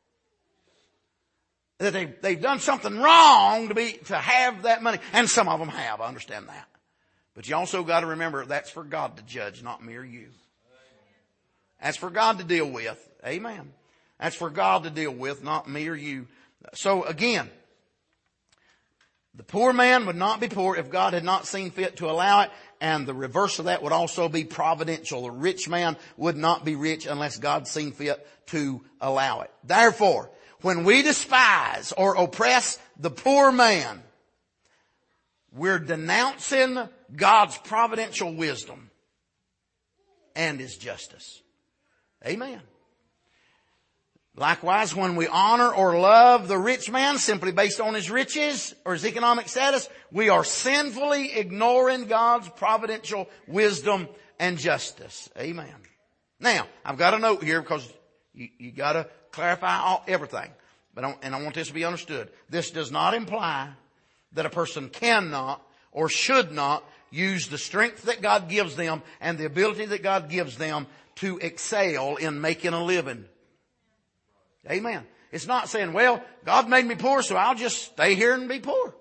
Speaker 1: That they've done something wrong to have that money. And some of them have, I understand that. But you also got to remember, that's for God to judge, not mere you. That's for God to deal with. Amen. That's for God to deal with, not mere you. So again, the poor man would not be poor if God had not seen fit to allow it. And the reverse of that would also be providential. The rich man would not be rich unless God seen fit to allow it. Therefore, when we despise or oppress the poor man, we're denouncing God's providential wisdom and His justice. Amen. Likewise, when we honor or love the rich man simply based on his riches or his economic status, we are sinfully ignoring God's providential wisdom and justice. Amen. Now, I've got a note here because you got to clarify everything. But I want this to be understood. This does not imply that a person cannot or should not use the strength that God gives them and the ability that God gives them to excel in making a living. Amen. It's not saying, well, God made me poor, so I'll just stay here and be poor.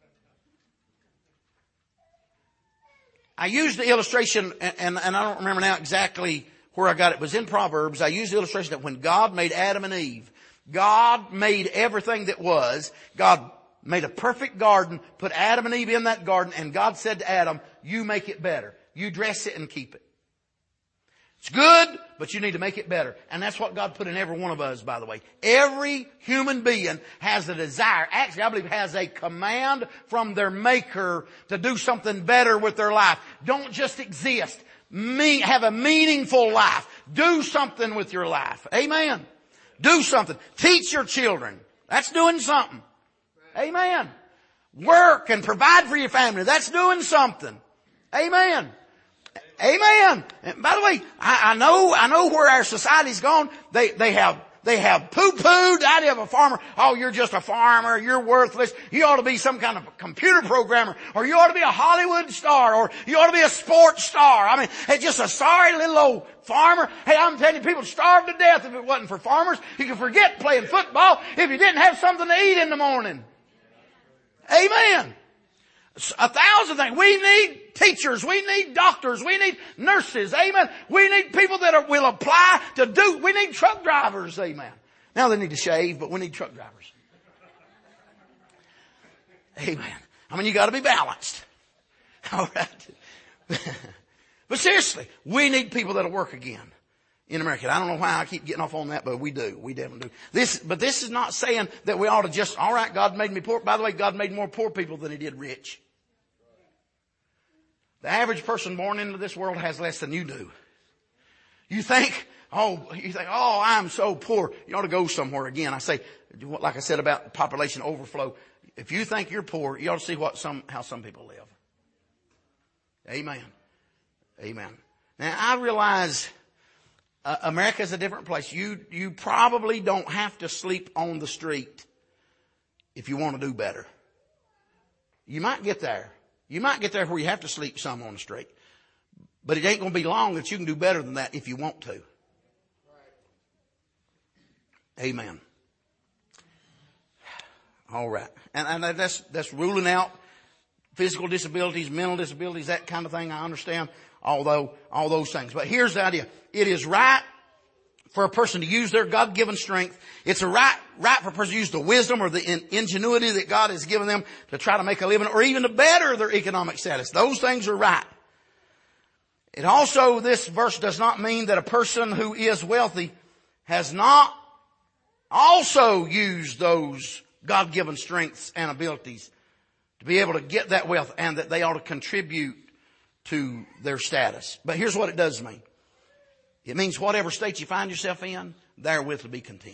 Speaker 1: I used the illustration, and I don't remember now exactly where I got it. It was in Proverbs. I used the illustration that when God made Adam and Eve, God made everything that was. God made a perfect garden, put Adam and Eve in that garden, and God said to Adam, you make it better. You dress it and keep it. It's good, but you need to make it better. And that's what God put in every one of us, by the way. Every human being has a desire, actually I believe has a command from their Maker to do something better with their life. Don't just exist. have a meaningful life. Do something with your life. Amen. Do something. Teach your children. That's doing something. Amen. Work and provide for your family. That's doing something. Amen. Amen. And by the way, I know where our society's gone. They have poo-pooed the idea of a farmer. Oh, you're just a farmer. You're worthless. You ought to be some kind of computer programmer, or you ought to be a Hollywood star, or you ought to be a sports star. I mean, it's just a sorry little old farmer. Hey, I'm telling you, people starve to death if it wasn't for farmers. You could forget playing football if you didn't have something to eat in the morning. Amen. 1,000 things. We need teachers. We need doctors. We need nurses. Amen. We need people that will apply to do. We need truck drivers. Amen. Now they need to shave, but we need truck drivers. Amen. I mean, you got to be balanced. All right. But seriously, we need people that'll work again in America. I don't know why I keep getting off on that, but we do. We definitely do. But this is not saying that we ought to just, all right, God made me poor. By the way, God made more poor people than He did rich. The average person born into this world has less than you do. You think, oh, I'm so poor. You ought to go somewhere again. I say, like I said about population overflow, if you think you're poor, you ought to see how some people live. Amen. Amen. Now I realize America's a different place. You probably don't have to sleep on the street if you want to do better. You might get there. You might get there where you have to sleep some on the street. But it ain't going to be long that you can do better than that if you want to. Amen. All right. And that's ruling out physical disabilities, mental disabilities, that kind of thing. I understand all those things. But here's the idea. It is right for a person to use their God-given strength. It's right for a person to use the wisdom or the ingenuity that God has given them to try to make a living or even to better their economic status. Those things are right. It also, this verse does not mean that a person who is wealthy has not also used those God-given strengths and abilities to be able to get that wealth, and that they ought to contribute to their status. But here's what it does mean. It means whatever state you find yourself in, therewith to be content.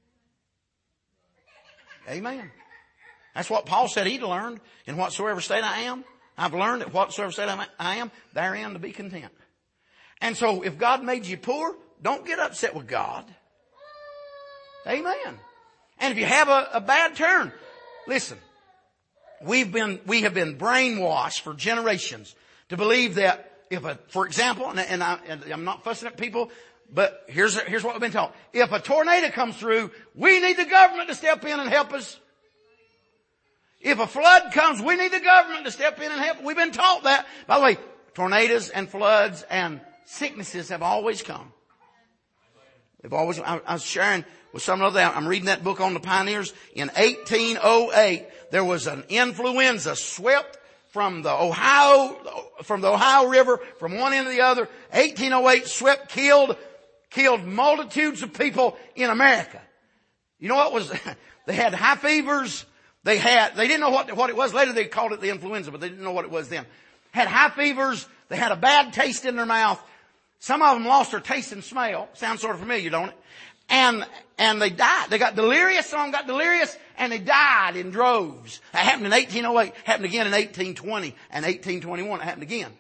Speaker 1: Amen. That's what Paul said he'd learned. In whatsoever state I am, I've learned that whatsoever state I am, therein to be content. And so if God made you poor, don't get upset with God. Amen. And if you have a bad turn, listen, we have been brainwashed for generations to believe that for example, and I'm not fussing at people, but here's what we've been taught. If a tornado comes through, we need the government to step in and help us. If a flood comes, we need the government to step in and help. We've been taught that. By the way, tornadoes and floods and sicknesses have always come. They've always. I was sharing with someone other day. I'm reading that book on the pioneers. In 1808, there was an influenza swept from the Ohio River, from one end to the other. 1808 killed multitudes of people in America. You know what was, they had high fevers. They didn't know what it was. Later they called it the influenza, but they didn't know what it was then. Had high fevers. They had a bad taste in their mouth. Some of them lost their taste and smell. Sounds sort of familiar, don't it? And they died. They got delirious. Some of them got delirious and they died in droves. That happened in 1808. Happened again in 1820 and 1821. It happened again.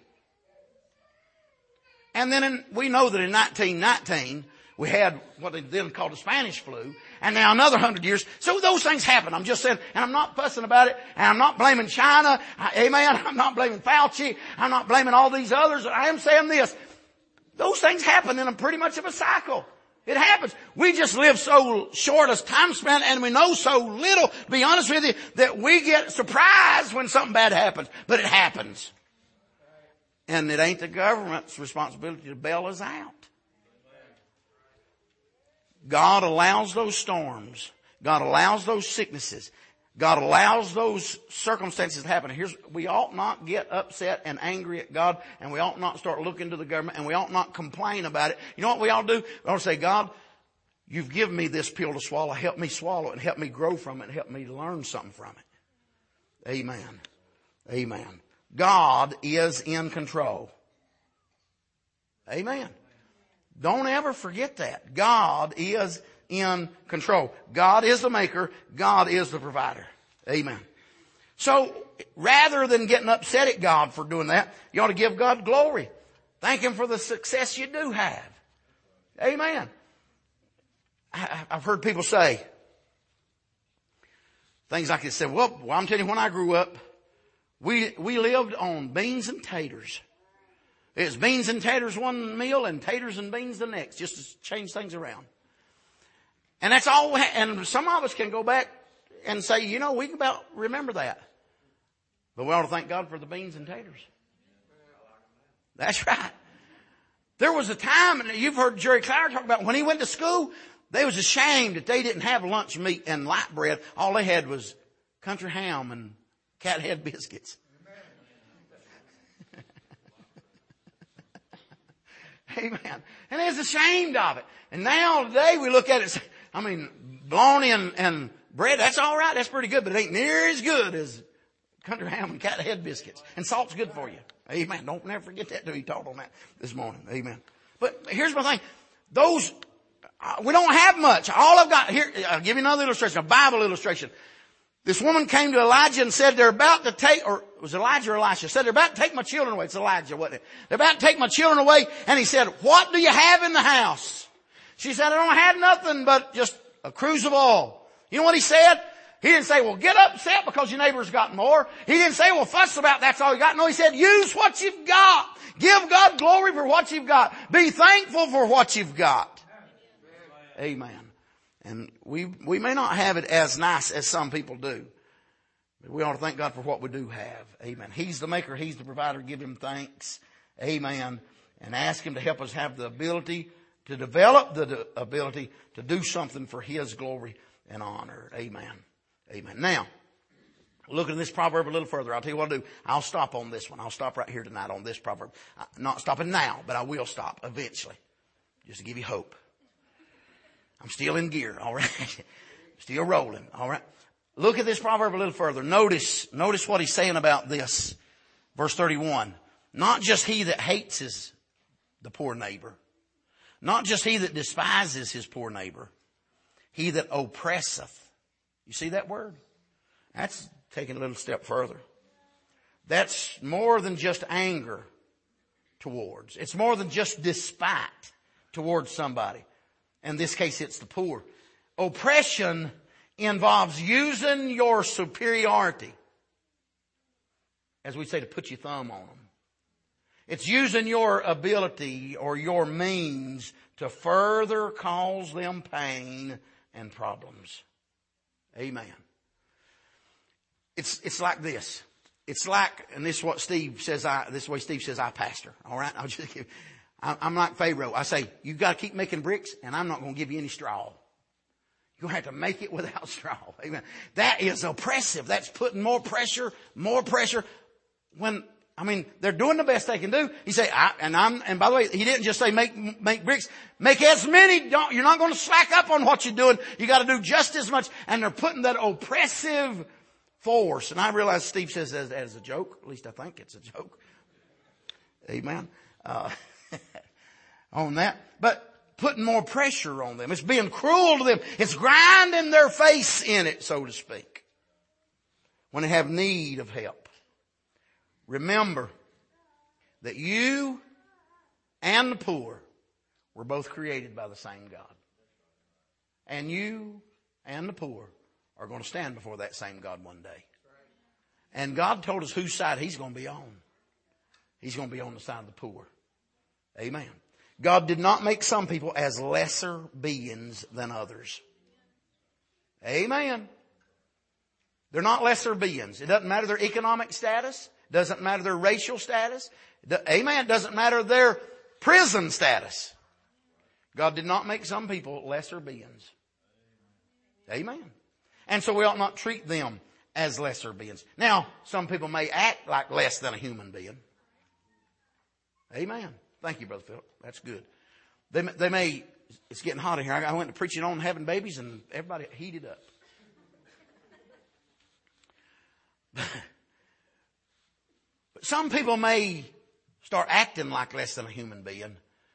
Speaker 1: And then we know that in 1919 we had what they then called the Spanish flu, and now another 100 years. So those things happen. I'm just saying, and I'm not fussing about it, and I'm not blaming China. Amen. I'm not blaming Fauci. I'm not blaming all these others. I am saying this. Those things happen in a pretty much of a cycle. It happens. We just live so short a time span and we know so little, to be honest with you, that we get surprised when something bad happens. But it happens. And it ain't the government's responsibility to bail us out. God allows those storms. God allows those sicknesses. God allows those circumstances to happen. We ought not get upset and angry at God, and we ought not start looking to the government, and we ought not complain about it. You know what we ought to do? We ought to say, God, you've given me this pill to swallow. Help me swallow it and help me grow from it and help me learn something from it. Amen. Amen. God is in control. Amen. Don't ever forget that. God is in control. God is the maker. God is the provider. Amen. So rather than getting upset at God for doing that, you ought to give God glory. Thank Him for the success you do have. Amen. I've heard people say things like this. Well, I'm telling you, when I grew up, we lived on beans and taters. It was beans and taters one meal and taters and beans the next, just to change things around. And that's all. And some of us can go back and say, we can about remember that. But we ought to thank God for the beans and taters. That's right. There was a time, and you've heard Jerry Clower talk about when he went to school, they was ashamed that they didn't have lunch meat and light bread. All they had was country ham and cat head biscuits. Amen. And they was ashamed of it. And now today we look at it and say, bologna and bread, that's all right. That's pretty good, but it ain't near as good as country ham and cat head biscuits. And salt's good for you. Amen. Don't never forget that till he taught on that this morning. Amen. But here's my thing. We don't have much. All I've got here, I'll give you another illustration, a Bible illustration. This woman came to Elijah and said, they're about to take, or it was Elijah or Elisha, said, they're about to take my children away. It's Elijah, wasn't it? They're about to take my children away. And he said, what do you have in the house? She said, I don't have nothing but just a cruse of oil. You know what he said? He didn't say, well, get upset because your neighbor's got more. He didn't say, well, fuss about that's all you got. No, he said, use what you've got. Give God glory for what you've got. Be thankful for what you've got. Amen. And we may not have it as nice as some people do. But we ought to thank God for what we do have. Amen. He's the maker. He's the provider. Give Him thanks. Amen. And ask Him to help us have the ability to develop the ability to do something for His glory and honor. Amen. Amen. Now, looking at this proverb a little further, I'll tell you what I'll do. I'll stop on this one. I'll stop right here tonight on this proverb. Not stopping now, but I will stop eventually. Just to give you hope. I'm still in gear, all right? Still rolling, all right? Look at this proverb a little further. Notice what he's saying about this. Verse 31. Not just he that hates the poor neighbor. Not just he that despises his poor neighbor. He that oppresseth. You see that word? That's taking a little step further. That's more than just anger towards. It's more than just despite towards somebody. In this case, it's the poor. Oppression involves using your superiority, as we say, to put your thumb on them. It's using your ability or your means to further cause them pain and problems. Amen. It's like this. It's like, and this is what Steve says. This is the way Steve says I pastor. All right, I'll just give. I'm like Pharaoh. I say, you've got to keep making bricks and I'm not going to give you any straw. You're going to have to make it without straw. Amen. That is oppressive. That's putting more pressure. When, they're doing the best they can do. He say, and by the way, he didn't just say make bricks. Make as many. You're not going to slack up on what you're doing. You got to do just as much. And they're putting that oppressive force. And I realize Steve says that as a joke. At least I think it's a joke. Amen. On that, but putting more pressure on them. It's being cruel to them. It's grinding their face in it, so to speak, when they have need of help. Remember that you and the poor were both created by the same God. And you and the poor are going to stand before that same God one day. And God told us whose side He's going to be on. He's going to be on the side of the poor. Amen. God did not make some people as lesser beings than others. Amen. They're not lesser beings. It doesn't matter their economic status. Doesn't matter their racial status. Amen. Doesn't matter their prison status. God did not make some people lesser beings. Amen. And so we ought not treat them as lesser beings. Now, some people may act like less than a human being. Amen. Thank you, Brother Philip. That's good. They may, it's getting hot in here. I went to preaching on having babies and everybody heated up. But some people may start acting like less than a human being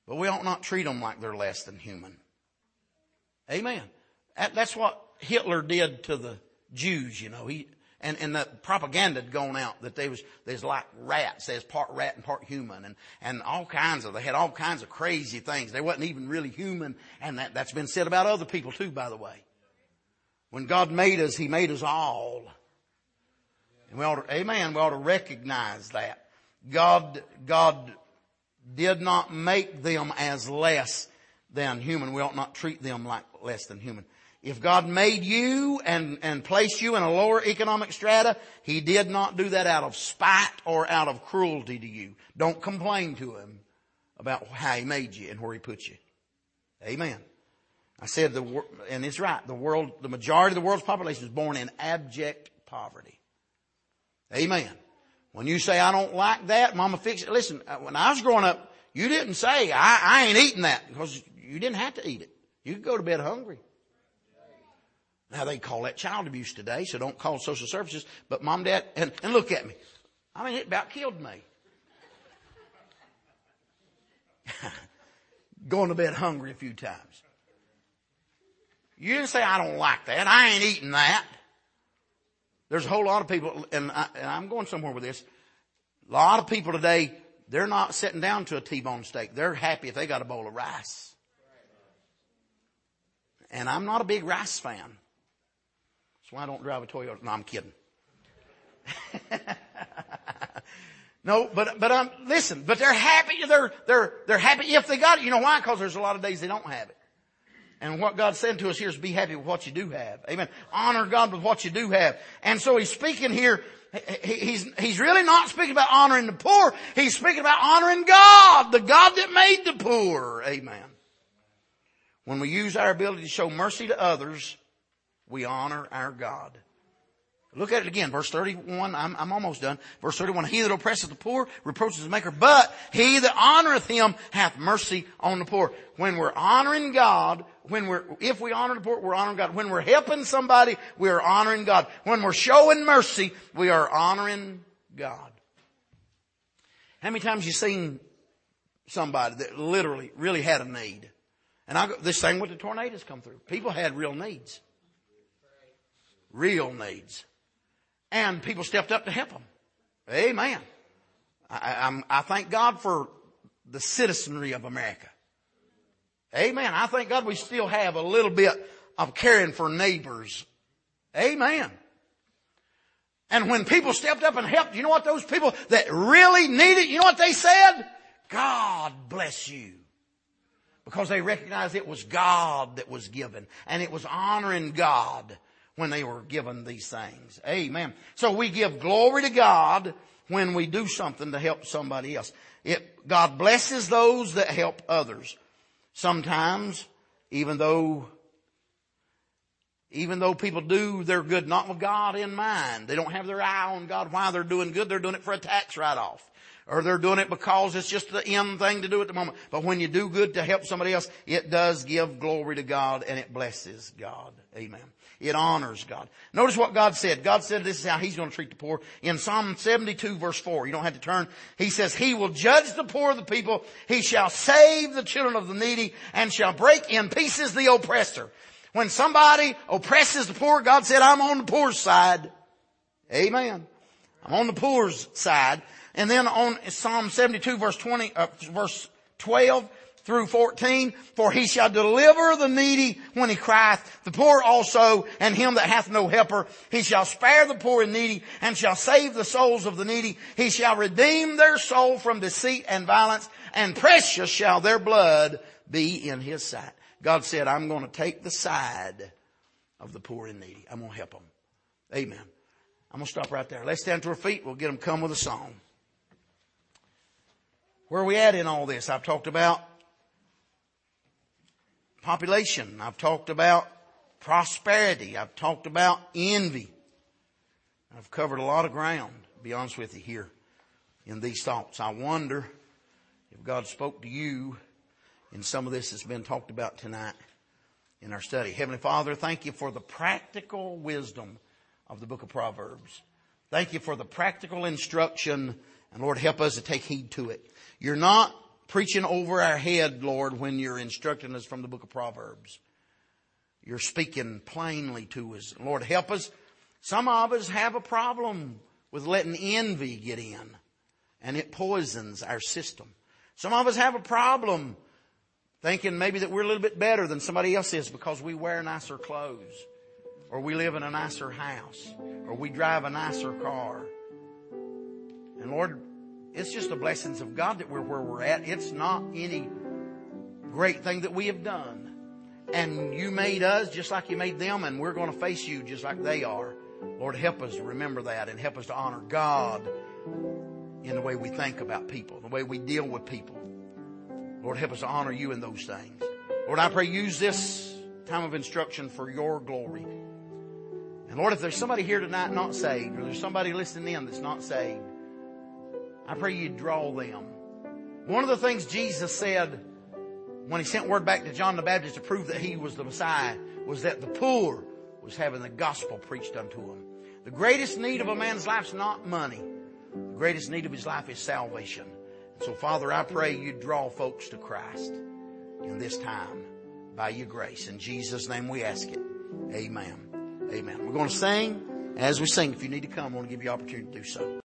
Speaker 1: But we ought not treat them like they're less than human. Amen. That's what Hitler did to the Jews, you know. And the propaganda had gone out that they was like rats. They was part rat and part human, and they had all kinds of crazy things. They wasn't even really human, and that's been said about other people too, by the way. When God made us, He made us all. And we ought to recognize that. God did not make them as less than human. We ought not treat them like less than human. If God made you and placed you in a lower economic strata, He did not do that out of spite or out of cruelty to you. Don't complain to Him about how He made you and where He put you. Amen. I said and it's right, the majority of the world's population is born in abject poverty. Amen. When you say, I don't like that, Mama fix it. Listen, when I was growing up, you didn't say, I ain't eating that, because you didn't have to eat it. You could go to bed hungry. Now they call that child abuse today, so don't call social services. But Mom, Dad, and look at me. I mean, it about killed me. Going to bed hungry a few times. You didn't say, I don't like that. I ain't eating that. There's a whole lot of people, and I'm going somewhere with this. A lot of people today, they're not sitting down to a T-bone steak. They're happy if they got a bowl of rice. And I'm not a big rice fan. That's why I don't drive a Toyota. No, I'm kidding. No, but listen, but they're happy. They're happy if they got it. You know why? Because there's a lot of days they don't have it. And what God said to us here is be happy with what you do have. Amen. Honor God with what you do have. And so He's speaking here. He's really not speaking about honoring the poor. He's speaking about honoring God, the God that made the poor. Amen. When we use our ability to show mercy to others, we honor our God. Look at it again, verse 31. I'm almost done. Verse 31. He that oppresseth the poor reproaches his maker, but he that honoreth him hath mercy on the poor. When we're honoring God, if we honor the poor, we're honoring God. When we're helping somebody, we are honoring God. When we're showing mercy, we are honoring God. How many times you seen somebody that literally really had a need? And this thing with the tornadoes come through. People had real needs. Real needs. And people stepped up to help them. Amen. I thank God for the citizenry of America. Amen. I thank God we still have a little bit of caring for neighbors. Amen. And when people stepped up and helped, you know what those people that really needed, you know what they said? God bless you. Because they recognized it was God that was given. And it was honoring God when they were given these things. Amen. So we give glory to God when we do something to help somebody else. God blesses those that help others. Sometimes, even though people do their good not with God in mind, they don't have their eye on God while they're doing good, they're doing it for a tax write-off. Or they're doing it because it's just the end thing to do at the moment. But when you do good to help somebody else, it does give glory to God and it blesses God. Amen. It honors God. Notice what God said. God said this is how He's going to treat the poor. In Psalm 72 verse 4, you don't have to turn. He says, He will judge the poor of the people. He shall save the children of the needy and shall break in pieces the oppressor. When somebody oppresses the poor, God said, I'm on the poor's side. Amen. I'm on the poor's side. And then on Psalm 72 verse 12 through 14, for He shall deliver the needy when he crieth, the poor also, and him that hath no helper. He shall spare the poor and needy, and shall save the souls of the needy. He shall redeem their soul from deceit and violence, and precious shall their blood be in His sight. God said, I'm going to take the side of the poor and needy. I'm going to help them. Amen. I'm going to stop right there. Let's stand to our feet. We'll get them come with a song. Where are we at in all this? I've talked about population. I've talked about prosperity. I've talked about envy. I've covered a lot of ground, to be honest with you, here in these thoughts. I wonder if God spoke to you in some of this that's been talked about tonight in our study. Heavenly Father, thank You for the practical wisdom of the book of Proverbs. Thank You for the practical instruction, and Lord, help us to take heed to it. You're not preaching over our head, Lord, when you're instructing us from the book of Proverbs. You're speaking plainly to us. Lord, help us. Some of us have a problem with letting envy get in, and it poisons our system. Some of us have a problem thinking maybe that we're a little bit better than somebody else is because we wear nicer clothes, or we live in a nicer house, or we drive a nicer car. And Lord, it's just the blessings of God that we're where we're at. It's not any great thing that we have done. And you made us just like you made them, and we're going to face you just like they are. Lord, help us remember that, and help us to honor God in the way we think about people, the way we deal with people. Lord, help us to honor you in those things. Lord, I pray use this time of instruction for your glory. And Lord, if there's somebody here tonight not saved, or there's somebody listening in that's not saved, I pray you draw them. One of the things Jesus said when he sent word back to John the Baptist to prove that he was the Messiah was that the poor was having the gospel preached unto him. The greatest need of a man's life is not money. The greatest need of his life is salvation. And so, Father, I pray you draw folks to Christ in this time by your grace. In Jesus' name we ask it. Amen. Amen. We're going to sing. As we sing, if you need to come, I want to give you the opportunity to do so.